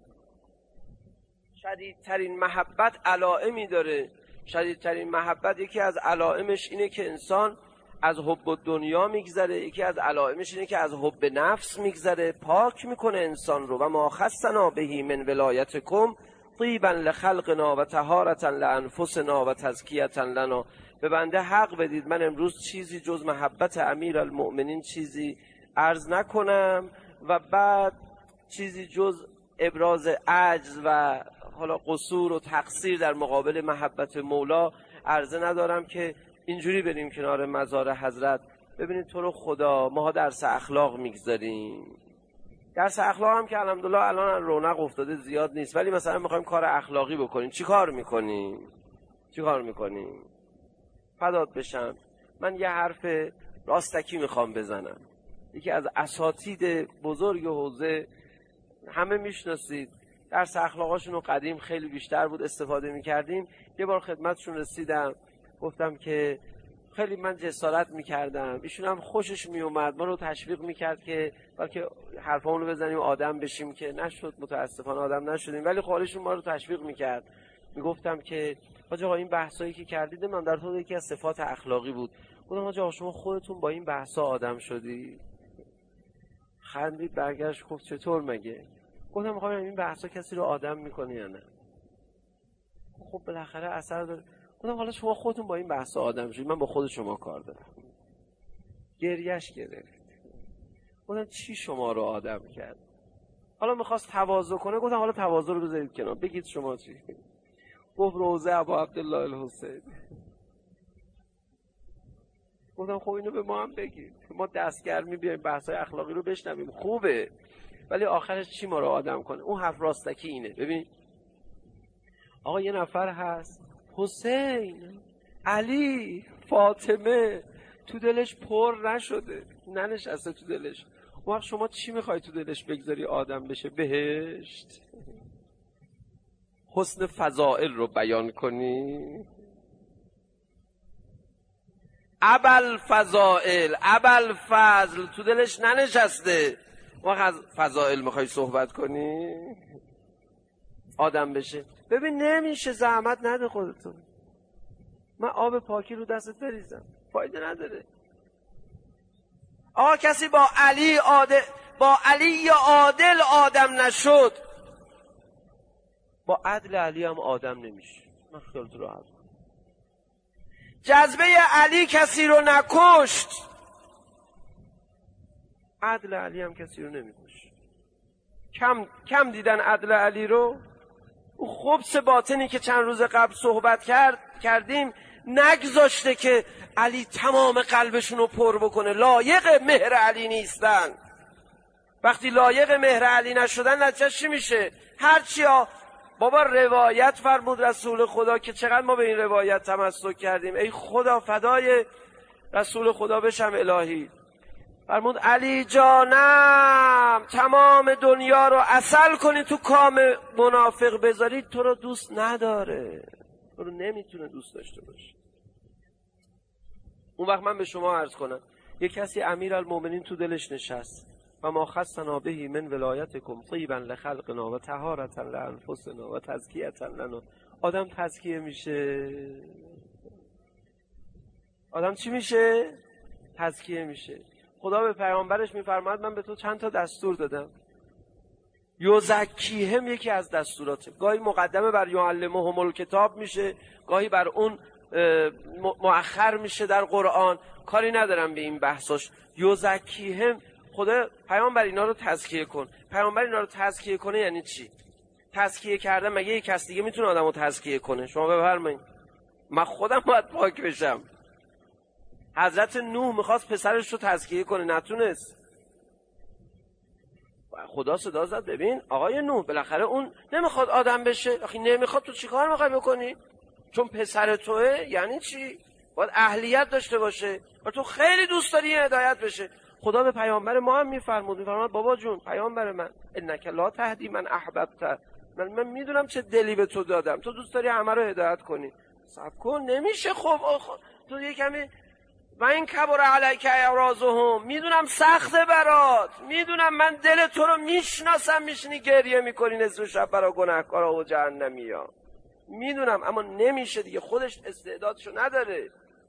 شدیدترین محبت علائمی داره. شدیدترین محبت یکی از علائمش اینه که انسان از حب دنیا میگذره، یکی از علائمش اینه که از حب نفس میگذره. پاک میکنه انسان رو. و ما خصنا بهی من ولایتکم طیبا لخلقنا و طهارة لانفسنا و تزکیة لنا. به بنده حق بدید من امروز چیزی جز محبت امیر المؤمنین چیزی عرض نکنم و بعد چیزی جز ابراز عجز و حالا قصور و تقصیر در مقابل محبت مولا عرضه ندارم که اینجوری بریم کنار مزار حضرت. ببینید تو رو خدا ما درس اخلاق میگذاریم. درس اخلاق هم که الحمدلله الان رونق افتاده زیاد نیست، ولی مثلا میخوایم کار اخلاقی بکنیم. چی کار میکنیم؟ چی کار میکنیم؟ فدات بشم. من یه حرف راستکی میخوام بزنم. یکی از اساتید بزرگ حوزه، همه میشناسید، درس اخلاقاشون رو قدیم خیلی بیشتر بود استفاده میکردیم. یه بار خدمتشون رسیدم، گفتم که خیلی من جسارت میکردم، ایشون هم خوشش میومد، ما رو تشویق میکرد که بلکه حرفامون رو بزنیم آدم بشیم، که نشد، متاسفانه آدم نشدیم، ولی خالشون ما رو تشویق میکرد. میگفتم که حاج آقا این بحثایی که کردید من در طور یکی از صفات اخلاقی بود. گفتم حاج آقا شما خودتون با این بحثا آدم شدی؟ خندید، برگشت گفت چطور مگه؟ گفتم میخوام این بحثا کسی رو آدم میکنه یا نه؟ خب بالاخره اثر داره. گفتم حالا شما خودتون با این بحث آدم شدید، من با خود شما کار دارم. گریهش گرفت. گفتم چی شما رو آدم کرد؟ حالا میخواست تواضع کنه. گفتم حالا تواضع رو بذارید کنار، بگید شما چی؟ گفت روضه ابا عبدالله الحسین. گفتم خب اینو به ما هم بگید، ما دستگرمی بیایم بحث‌های اخلاقی رو بشنویم، خوبه، ولی آخرش چی ما رو آدم کنه؟ اون حرف راستکی اینه. ببین آقا یه نفر هست حسین، علی، فاطمه، تو دلش پر نشده، ننشسته تو دلش. اون وقت شما چی میخوای تو دلش بگذاری آدم بشه؟ بهشت؟ حسن فضائل رو بیان کنی؟ ابل فضائل، ابل فضل تو دلش ننشسته، اون وقت از فضائل میخوای صحبت کنی؟ آدم بشه؟ ببین نمیشه، زحمت نده خودتون. من آب پاکی رو دستت بریزم، فایده نداره. آقا کسی با علی عادل، با علی یا عادل آدم نشد، با عدل علی هم آدم نمیشه. من خیالت راحت. جذبه علی کسی رو نکشت، عدل علی هم کسی رو نمیکشه. کم کم دیدن عدل علی رو. او خبث باطنی که چند روز قبل صحبت کرد کردیم نگذاشته که علی تمام قلبشون رو پر بکنه. لایق مهر علی نیستن. وقتی لایق مهر علی نشدن نتیجه چی میشه؟ هرچی ها بابا روایت فرمود رسول خدا که چقدر ما به این روایت تمسک کردیم. ای خدا فدای رسول خدا بشم الهی. فرمود علی جانم تمام دنیا رو عسل کنی تو کام منافق بذاری، تو رو دوست نداره، تو رو نمیتونه دوست داشته باشه. اون وقت من به شما عرض کنم یک کسی امیر المؤمنین تو دلش نشست و ما خصنا بهی من ولایتکم طیبا لخلقنا و طهارة لانفسنا و تزکیة لنا. آدم تزکیه میشه. آدم چی میشه؟ تزکیه میشه. خدا به پیامبرش میفرماید من به تو چند تا دستور دادم. یزکیهم یکی از دستوراته. گاهی مقدمه بر یعلمهم الکتاب میشه، گاهی بر اون مؤخر میشه در قرآن. کاری ندارم به این بحثاش. یزکیهم، خدا پیامبر اینا رو تزکیه کن. پیامبر اینا رو تزکیه کنه یعنی چی؟ تزکیه کردن مگه یک کس دیگه میتونه آدمو تزکیه کنه؟ شما بفرمایید. من خودم باید پاک بشم. حضرت نوح میخواست پسرش رو تزکیه کنه، نتونست. خدا صدا زد ببین آقای نوح، بالاخره اون نمیخواد آدم بشه. آخه نمیخواد، تو چیکار میخوای بکنی؟ چون پسر توئه یعنی چی؟ باید اهلیت داشته باشه و تو خیلی دوست داری هدایت بشه. خدا به پیامبر ما هم میفرمود، میفرماد بابا جون پیامبر من، انک لا تهدی من احببت، من, من میدونم چه دلی به تو دادم، تو دوست داری همه رو هدایت کنی. صبر کن، نمیشه. خب آخ... تو یه کمی و این کبر علیک اعراضهم، میدونم سخته برات، میدونم من دل تو رو میشناسم، میشینی گریه میکنی نصف شب برای گناهکارا و جهنمیا، میدونم، اما نمیشه دیگه، خودش استعدادشو نداره.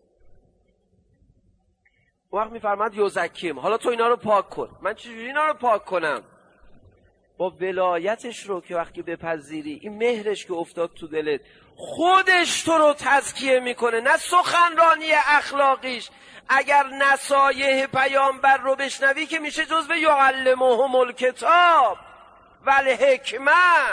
وقت میفرماد یزکیم، حالا تو اینا رو پاک کن. من چجوری اینا رو پاک کنم؟ با ولایتش رو که وقتی بپذیری، این مهرش که افتاد تو دلت، خودش تو رو تزکیه میکنه، نه سخنرانی اخلاقیش. اگر نصایح پیامبر رو بشنوی که میشه جزو یعلمهم الکتاب والحکمه.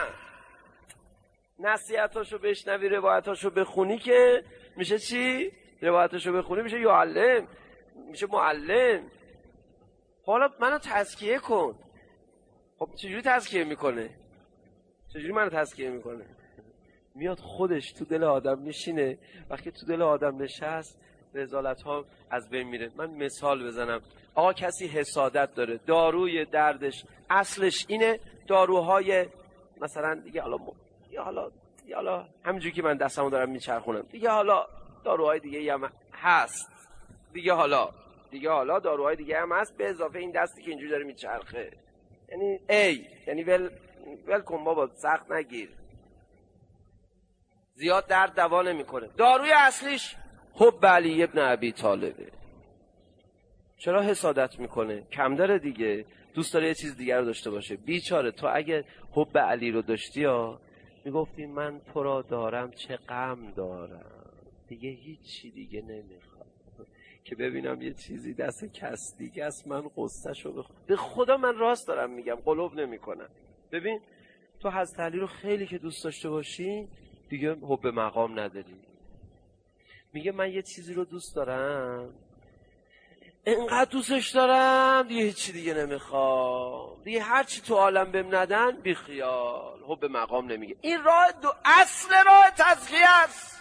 نصیحتاشو بشنوی، روایتاشو بخونی که میشه چی؟ روایتاشو بخونی میشه یعلم، میشه معلم. حالا منو تزکیه کن. خب چجوری تزکیه میکنه؟ چجوری منو تزکیه میکنه؟ میاد خودش تو دل آدم میشینه. وقتی تو دل آدم نشست، رذالت ها از بین میره. من مثال بزنم. آقا کسی حسادت داره، داروی دردش اصلش اینه، داروهای مثلا دیگه حالا دیگه حالا دیگه حالا همینجوری که من دستمو دارم میچرخونم، دیگه حالا داروهای دیگه هم هست، دیگه حالا دیگه حالا داروهای دیگه هم هست به اضافه این دستی که اینجوری داره میچرخه. یعنی ای یعنی ول ول کن بابا، سخت نگیر، زیاد درد دوا نمیکنه. داروی اصلیش حب علی ابن ابی طالبه. چرا حسادت میکنه؟ کم داره دیگه، دوست داره یه چیز دیگر رو داشته باشه. بیچاره تو اگه حب علی رو داشتی ها، میگفتی من تو را دارم چه غم دارم، دیگه هیچی دیگه نمیخوام که ببینم یه چیزی دست کس دیگه است من قصه‌شو بخوام. به خدا من راست دارم میگم، قلوب نمیکنم. ببین تو حضرت علی رو خیلی که دوست داشته باشی، دیگه حب مقام نداری. میگه من یه چیزی رو دوست دارم، انقدر دوستش دارم دیگه هیچی دیگه نمیخوام، دیگه هر چی تو عالم بهم ندن بی خیال. حب مقام نمیگه. این راه دو اصل راه تزکیه است.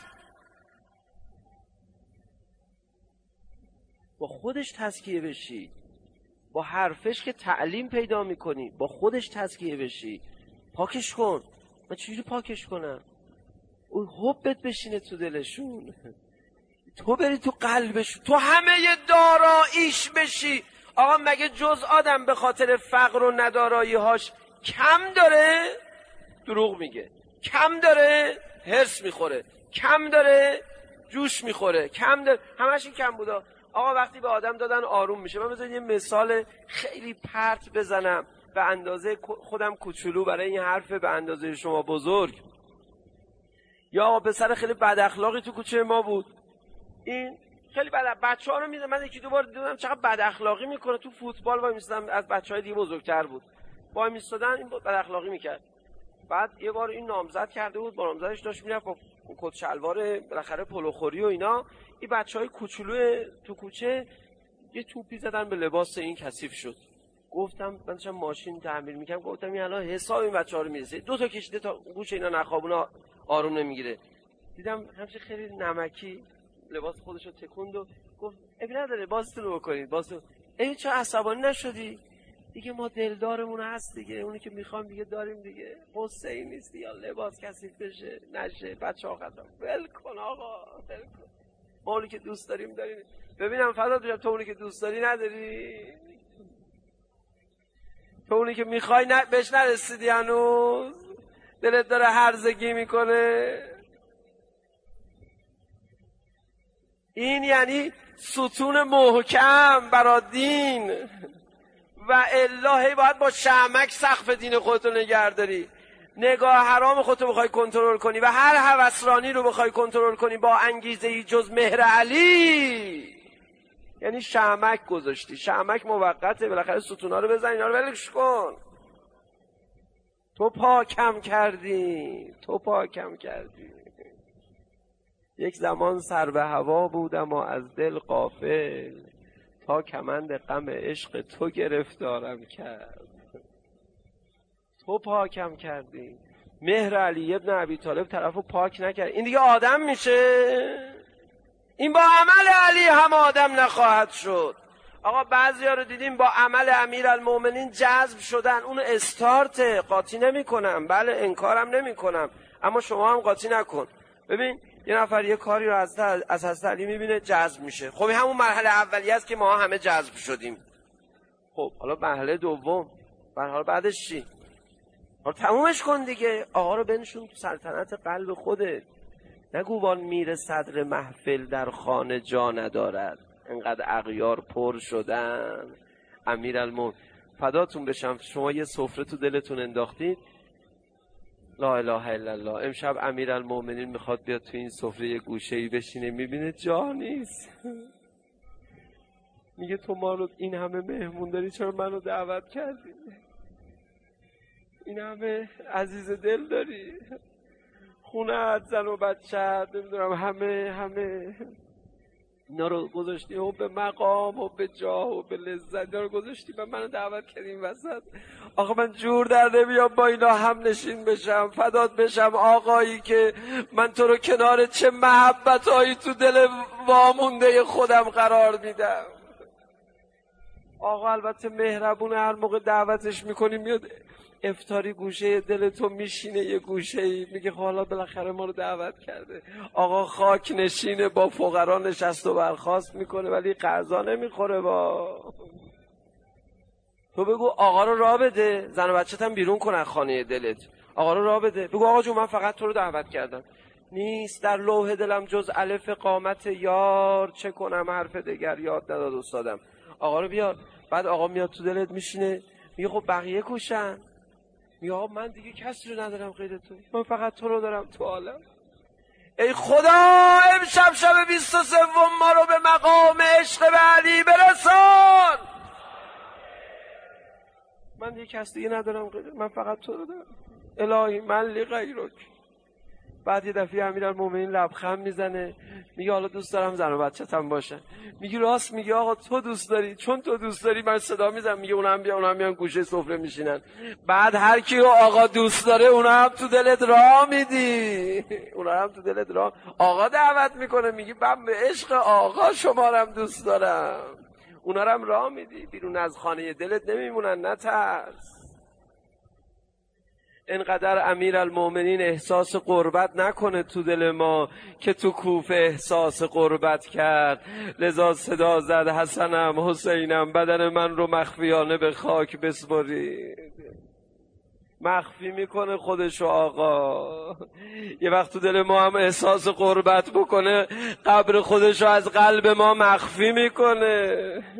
با خودش تزکیه بشی، با حرفش که تعلیم پیدا میکنی، با خودش تزکیه بشی. پاکش کن. من چجوری پاکش کنم؟ اون حبت بشینه تو دلشون، تو بری تو قلبشون، تو همه داراییش بشی. آقا مگه جز آدم به خاطر فقر و ندارایی‌هاش کم داره؟ دروغ میگه. کم داره؟ هرس میخوره. کم داره؟ جوش میخوره. کم داره؟ همش این کم بودا. آقا وقتی به آدم دادن آروم میشه. من بذارید یه مثال خیلی پرت بزنم، به اندازه خودم کوچولو برای این حرف به اندازه شما بزرگ. یا آقا پسر خیلی بد اخلاقی تو کوچه ما بود. این خیلی بد، بچه‌ها رو میدونم، من یکی دو بار دیدم چقدر بد اخلاقی میکنه. تو فوتبال وای میستادم، از بچهای دیگه بزرگتر بود، وای میستادن این بد اخلاقی میکرد. بعد یه بار این نامزد کرده بود، با نامزدش داشت میرفت با کت شلوار بالاخره پلوخوری و اینا. این بچهای کوچولو تو کوچه یه توپی زدن به لباس این، کثیف شد. گفتم من داشتم ماشین تعمیر میکردم، گفتم این الان حساب این بچه‌ها رو میرسه. دو تا کشیده تا گوش اینا نخوابونه، آروم نمیگیره. دیدم همش خیلی نمکی لباس خودشو تکوند و گفت اب نداره بازتون رو بکنید. بازتون ای چه عصبانی نشدی دیگه، ما دلدارمون هست دیگه، اونی که میخوام دیگه داریم دیگه، قصه ای نیست یا لباس کثیف بشه نشه بچه‌ها خطا. ول کن آقا، ول کن، ما اونی که دوست داریم داریم. ببینم فضا بشم، تو اونی که دوست داری نداری، تو اونی که میخوای نه بهش نرسیدی هنوز، دلت داره هرزگی میکنه. این یعنی ستون محکم برای دین، و الا هی باید با شمک سقف دین خودتو نگه داری. نگاه حرام خودتو بخوای کنترل کنی و هر هوسرانی رو بخوای کنترل کنی با انگیزه ای جز مهر علی، یعنی شمک گذاشتی. شمک موقته، بالاخره ستونا رو بزن، اینا رو ولش کن. تو پاکم کردی، تو پاکم کردی. یک زمان سر به هوا بودم و از دل غافل، تا کمند غم عشق تو گرفتارم کرد. تو پاکم کردی. مهر علی ابن ابی طالب طرفو پاک نکرد، این دیگه آدم میشه؟ این با عمل علی هم آدم نخواهد شد. آقا بعضیا رو دیدیم با عمل امیرالمومنین جذب شدن، اون استارت. قاطی نمی کنم، بله انکارم نمی کنم، اما شما هم قاطی نکن. ببین یه نفر یه کاری رو از از حضرت علی میبینه جذب میشه، خب همون مرحله اولیه است که ما همه جذب شدیم. خب حالا مرحله دوم، مرحله بعدش چی؟ حالا تمومش کن دیگه. آقا رو بنشون تو سلطنت قلب خودت. نگو وان میر صدر محفل در خانه جا ندارد، انقدر اغیار پر شدن. امیرالمومنین فداتون بشم، شما یه سفره تو دلتون انداختید، لا اله الا الله. امشب امیرالمومنین میخواد بیاد تو این سفره یه گوشه‌ای بشینه، میبینه جا نیست. میگه تو ما رو این همه مهمون داری، چرا منو دعوت کردی؟ این همه عزیز دل داری، خونه زن و بچه، نمیدونم همه همه اینا رو گذاشتی، و به مقام و به جاه و به لذت اینا رو گذاشتی و منو دعوت کردی این وسط. آقا من جور در نمیام با اینا هم نشین بشم، فدات بشم آقایی که من تو رو کنار چه محبتایی تو دل وامونده خودم قرار میدم. آقا البته مهربونه، هر موقع دعوتش میکنی میاد افطاری گوشه دل تو میشینه یه گوشه ای، میگه حالا بالاخره ما رو دعوت کرده. آقا خاک نشینه، با فقرا نشست و برخاست میکنه ولی قرضا نمیخوره. با تو بگو آقا رو راه بده، زن و بچت هم بیرون کن از خانه دلت. آقا رو راه بده، بگو آقا جون من فقط تو رو دعوت کردم، نیست در لوح دلم جز الف قامت یار، چه کنم حرف دگر یاد نداد استادم. آقا رو بیار. بعد آقا میاد تو دلت میشینه، میگه خب بقیه کوشن. میگه آقا من دیگه کسی رو ندارم غیر تو، من فقط تو رو دارم تو عالم. ای خدا امشب شب بیست و سوم ما رو به مقام عشق به علی برسان. من دیگه کسی دیگه ندارم غیر، من فقط تو رو دارم. الهی من لی غیرک. بعد یه دفعه امیرالمومنین لبخند میزنه، میگه حالا دوست دارم زن و بچه‌تم باشن. میگه راست میگه آقا، تو دوست داری، چون تو دوست داری من صدا میزنم، میگه اونم بیا، اونم میان گوشه سفره میشینن. بعد هر کی رو آقا دوست داره اونم هم تو دلت راه میدی، اونم هم تو دلت راه. آقا دعوت میکنه، میگه من به عشق آقا شما رو دوست دارم، اونا رو هم راه میدی، بیرون از خانه دلت نمیمونن، نترس. اینقدر امیرالمومنین احساس غربت نکنه تو دل ما که تو کوفه احساس غربت کرد. لذا صدا زد حسنم حسینم بدن من رو مخفیانه به خاک بسپرید. مخفی میکنه خودشو آقا. یه وقت تو دل ما هم احساس غربت بکنه، قبر خودشو از قلب ما مخفی میکنه.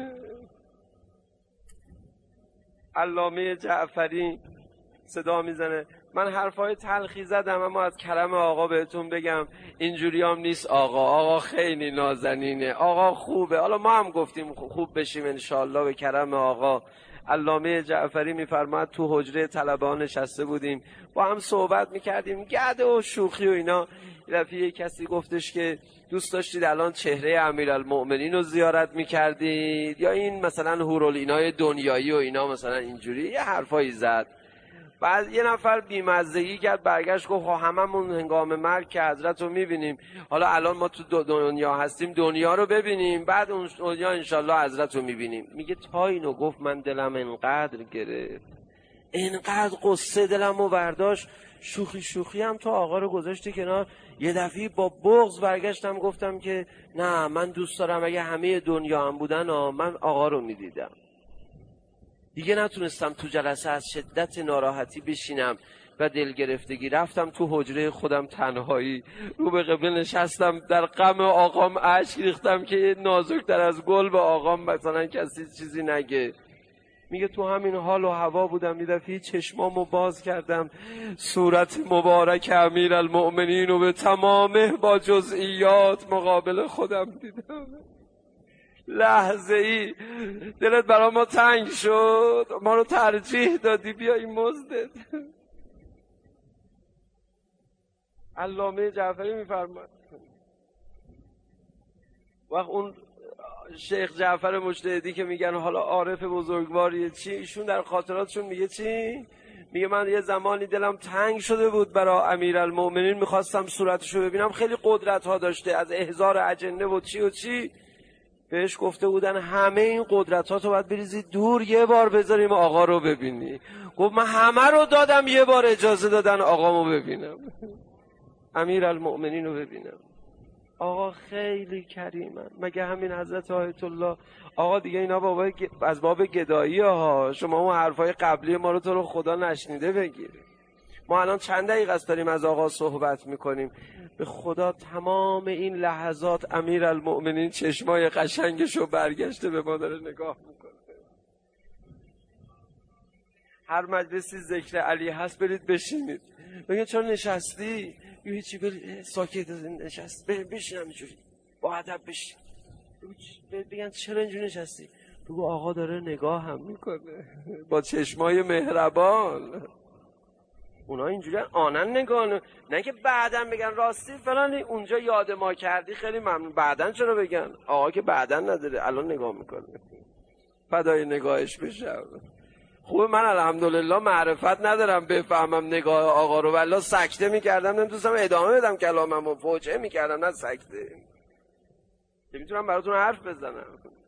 علامه جعفری صدا میزنه، من حرفای تلخی زدم اما از کرم آقا بهتون بگم اینجوری هم نیست. آقا آقا خیلی نازنینه، آقا خوبه. حالا ما هم گفتیم خوب بشیم انشاءالله به کرم آقا. علامه جعفری میفرماد تو حجره طلبه نشسته بودیم با هم صحبت میکردیم، گرد و شوخی و اینا. یه دفعه کسی گفتش که دوست داشتید الان چهره امیرالمومنین رو زیارت میکردید یا این مثلا هورالعینای دنیایی و اینا، مثلا اینجوری یه حرفایی زد. بعد یه نفر بیمزگی کرد، برگشت گفت خب هممون هنگام مرگ که حضرت رو میبینیم، حالا الان ما تو دنیا هستیم دنیا رو ببینیم، بعد اون دنیا انشالله حضرت رو میبینیم. میگه تا اینو گفت من دلم انقدر گرفت، انقدر قصه دلم رو برداشت، شوخی شوخی هم تو آقا رو گذاشتی کنار. یه دفعه با بغض برگشتم گفتم که نه من دوست دارم اگه همه دنیا هم بودن آه من آقا رو میدیدم. دیگه نتونستم تو جلسه از شدت ناراحتی بشینم و دلگرفتگی رفتم تو حجره خودم تنهایی، رو به قبله نشستم، در غم آقام اشک ریختم که نازکتر از گل به آقام مثلا کسی چیزی نگه. میگه تو همین حال و هوا بودم، یه دفعه چشمامو باز کردم، صورت مبارک امیرالمؤمنین رو به تمامه با جزئیات مقابل خودم دیدم. لحظه ای دلت برا ما تنگ شد، ما رو ترجیح دادی بیایی مزدت. علامه جعفری میفرماد وقت اون شیخ جعفر مجتهدی که میگن حالا عارف بزرگواریه چی، ایشون در خاطراتشون میگه چی؟ میگه من یه زمانی دلم تنگ شده بود برای امیرالمؤمنین، میخواستم صورتشو ببینم، خیلی قدرت ها داشته، از احضار اجنه و چی و چی. بهش گفته بودن همه این قدرت ها تو باید بریزی دور، یه بار بذاریم آقا رو ببینی. گفت من همه رو دادم، یه بار اجازه دادن آقامو ببینم، امیرالمؤمنین رو ببینم. آقا خیلی کریمن. مگه همین حضرت آیت الله آقا دیگه اینا بابا از باب گدایی ها، شما اون حرفای قبلی ما رو تو رو خدا نشنیده بگیر. ما الان چند دقیقه است داریم از آقا صحبت میکنیم، به خدا تمام این لحظات امیرالمؤمنین چشمای قشنگشو برگشته به ما داره نگاه میکنه. هر مجلسی ذکر علی هست برید بشینید، بگید چرا نشستی؟ یه هیچی، برید ساکت نشست، بشین همینجوری با ادب بشین. بگن چرا اینجوری نشستی؟ بگو آقا داره نگاه هم میکنه با چشمای مهربان. اونا اینجوری آنن نگاه، نه که بعدن بگن راستی فلانی اونجا یاد ما کردی خیلی ممنون. بعدن چرا بگن؟ آقا که بعدن نداره، الان نگاه میکنه، فدای نگاهش بشم. خوبه من الحمدلله معرفت ندارم بفهمم نگاه آقا رو، والله سکته میکردم، نمیتونستم ادامه بدم کلامم و فوجه میکردم، نه سکته. نمیتونم براتون حرف بزنم.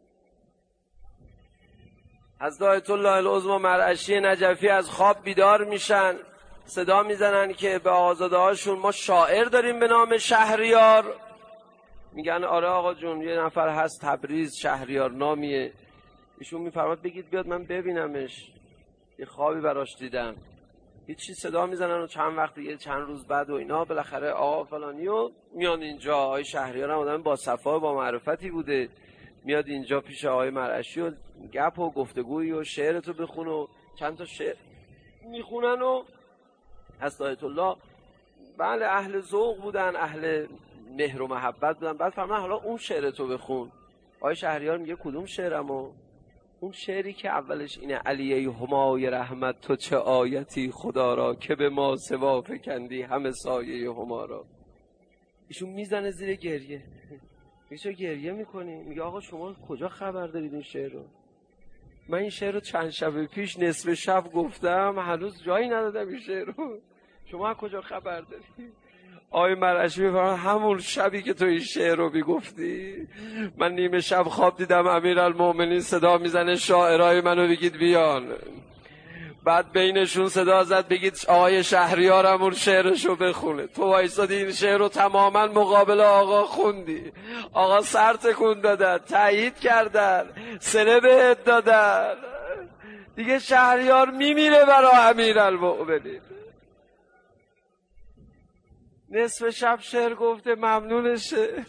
حضرت آیت الله العظمی مرعشی نجفی از خواب بیدار میشن، صدا میزنن که به آقازاده هاشون ما شاعر داریم به نام شهریار. میگن آره آقا جون یه نفر هست تبریز شهریار نامیه. ایشون میفرماد بگید بیاد من ببینمش، یه خوابی براش دیدم. هیچی صدا میزنن و چند وقت دیگه چند روز بعد و اینا بالاخره آقا فلانی و میان اینجا. آقای شهریار هم آدم با صفا و با معرفتی بوده، میاد اینجا پیش آقای مرعشی و گپ و گفتگوی و شعرتو بخون و چند تا شعر میخونن. و حضرت آیت الله بله اهل ذوق بودن، اهل مهر و محبت بودن. بعد فرمودن حالا اون شعرتو بخون. آقای شهریار میگه کدوم شعرمو؟ اون شعری که اولش اینه علیه همای رحمت تو چه آیتی خدا را که به ما سوا فکندی همه سایه هما را. ایشون میزنه زیر گریه. میگه چرا گریه میکنی؟ میگه آقا شما کجا خبر دارید این شعر رو؟ من این شعر رو چند شب پیش نصف شب گفتم، هنوز جایی ندادم این شعر رو، شما کجا خبر دارید؟ آقای مرعشی میفرماد همون شبی که تو این شعر رو میگفتی من نیمه شب خواب دیدم امیرالمؤمنین صدا میزنه شاعرای منو بگید بیان. بعد بینشون صدا زد بگید آقای شهریار همون شعرشو بخونه. تو وایسادی این شعر رو تماما مقابل آقا خوندی، آقا سر تکون دادن، تایید کردن، سنه بهت دادن. دیگه شهریار میمیره برای امیرالمؤمنین. نصف شب شعر گفته ممنونشه.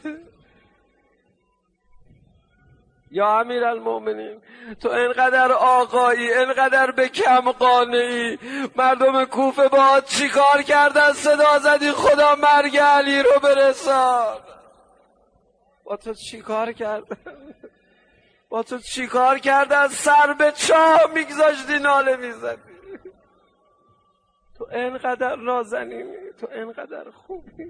یا امیرالمؤمنین تو انقدر آقایی، انقدر به کم قانعی، مردم کوفه باهات چیکار کردن صدا زدی خدا مرگ علی رو برسان؟ با تو چیکار کردن؟ با تو چیکار کردن؟ سر به چاه میگذاشتی ناله میزدی. تو انقدر نازنینی، تو انقدر خوبی.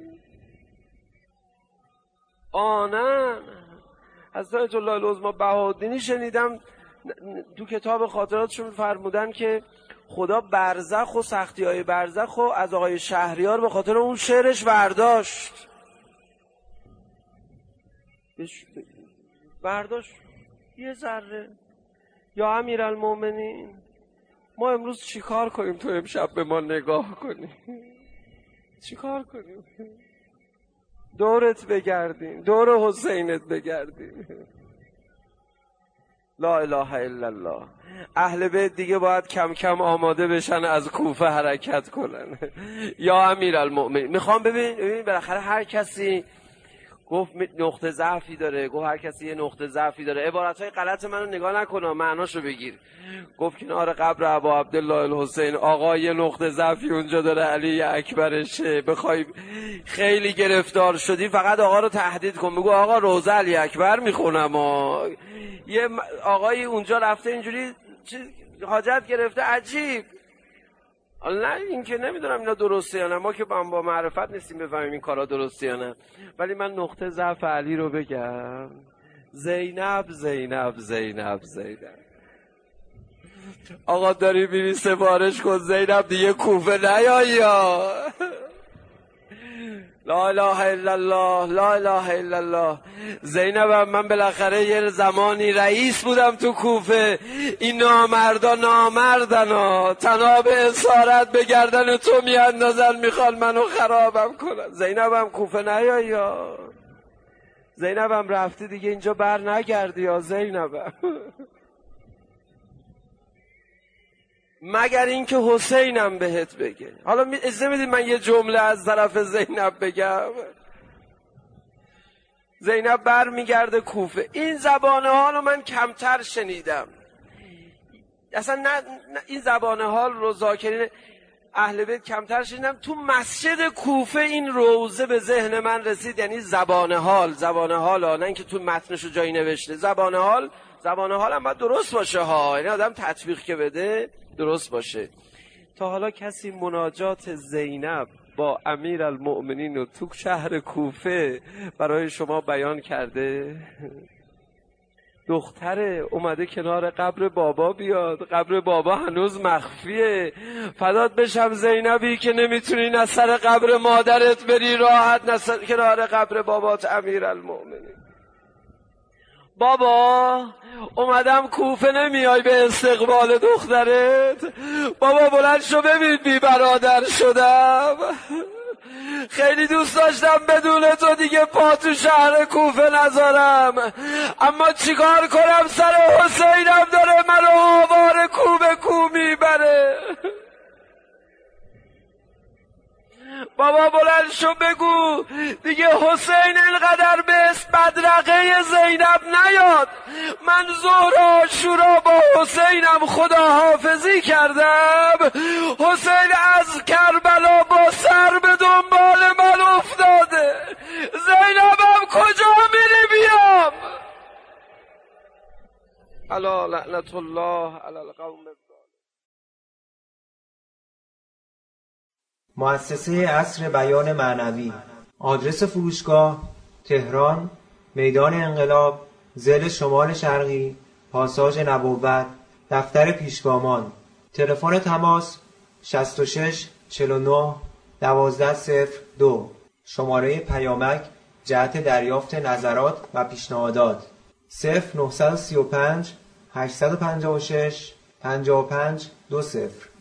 آنن حضرت آیت الله العظمی بهاءالدینی شنیدم تو کتاب خاطراتشون فرمودن که خدا برزخ و سختی های برزخ و از آقای شهریار به خاطر اون شعرش برداشت. برداشت یه ذره. یا امیرالمؤمنین ما امروز چیکار کنیم تو امشب به ما نگاه کنی؟ چیکار کنیم؟ دورت بگردیم، دور حسینت بگردیم. لا اله الا الله. اهل بیت دیگه باید کم کم آماده بشن از کوفه حرکت کنن. یا امیرالمؤمنین میخوام ببین ببین بالاخره هر کسی گفت نقطه ضعفی داره، گفت هر کسی یه نقطه ضعفی داره. عبارتهای غلط منو نگاه نکن، معناشو بگیر. گفت کنار قبر ابا عبدالله الحسین آقا یه نقطه ضعفی اونجا داره، علی اکبرشه، بخوای خیلی گرفتار شدی فقط آقا رو تهدید کن، بگو آقا روزه علی اکبر میخونم. یه آقایی اونجا رفته اینجوری حاجت گرفته، عجیب. نه این که نمیدونم اینا درسته یا نه، ما که با با معرفت نیستیم بفهمیم این کارا درسته یا نه، ولی من نقطه ضعف علی رو بگم. زینب زینب زینب زینب آقا داری میری سفارش کن زینب دیگه کوفه نیا. یا لا اله الا الله لا اله الا الله. زینبم من بالاخره یه زمانی رئیس بودم تو کوفه، این نامردا نامردن ها، تناب اسارت به گردن تو میاندازن، میخوان منو خرابم کنن. زینبم کوفه نیا. یا زینبم رفتی دیگه اینجا بر نگردی. یا زینبم مگر اینکه حسینم بهت بگه. حالا اجازه میدید من یه جمله از طرف زینب بگم. زینب بر میگرده کوفه. این زبان حال رو من کمتر شنیدم اصلا، نه, نه این زبان حال رو ذاکرین اهل بیت کمتر شنیدم. تو مسجد کوفه این روزه به ذهن من رسید، یعنی زبان حال. زبان حال ها، نه اینکه تو متنشو جایی نوشته. زبان حال زبان حال هم باید درست باشه ها، یعنی آدم تطبیق که بده درست باشه. تا حالا کسی مناجات زینب با امیر المؤمنین و تو شهر کوفه برای شما بیان کرده؟ دختره اومده کنار قبر بابا بیاد، قبر بابا هنوز مخفیه. فدات بشم زینبی که نمیتونی نه سر قبر مادرت بری راحت، نه سر کنار قبر بابات امیر المؤمنین. بابا اومدم کوفه نمیای به استقبال دخترت؟ بابا بلند شو ببین بی برادر شدم، خیلی دوست داشتم بدون تو دیگه پا تو شهر کوفه نذارم، اما چیکار کنم سر حسینم داره منو آوار کو به کو میبره. بابا بلند شو بگو دیگه حسین اینقدر به بدرقه زینب نیاد. من ظهر عاشورا با حسینم خداحافظی کردم، حسین از کربلا با سر به دنبال من افتاده. زینبم کجا میری بیام؟ الا لعنت الله علی القوم. مؤسسه عصر بیان معنوی. آدرس فروشگاه: تهران، میدان انقلاب، ضلع شمال شرقی، پاساژ نبوت، دفتر پیشگامان. تلفن تماس: شصت و شش چهل و نه دوازده صفر دو. شماره پیامک جهت دریافت نظرات و پیشنهادات: صفر نه سه پنج هشت پنج شش پنج پنج دو صفر.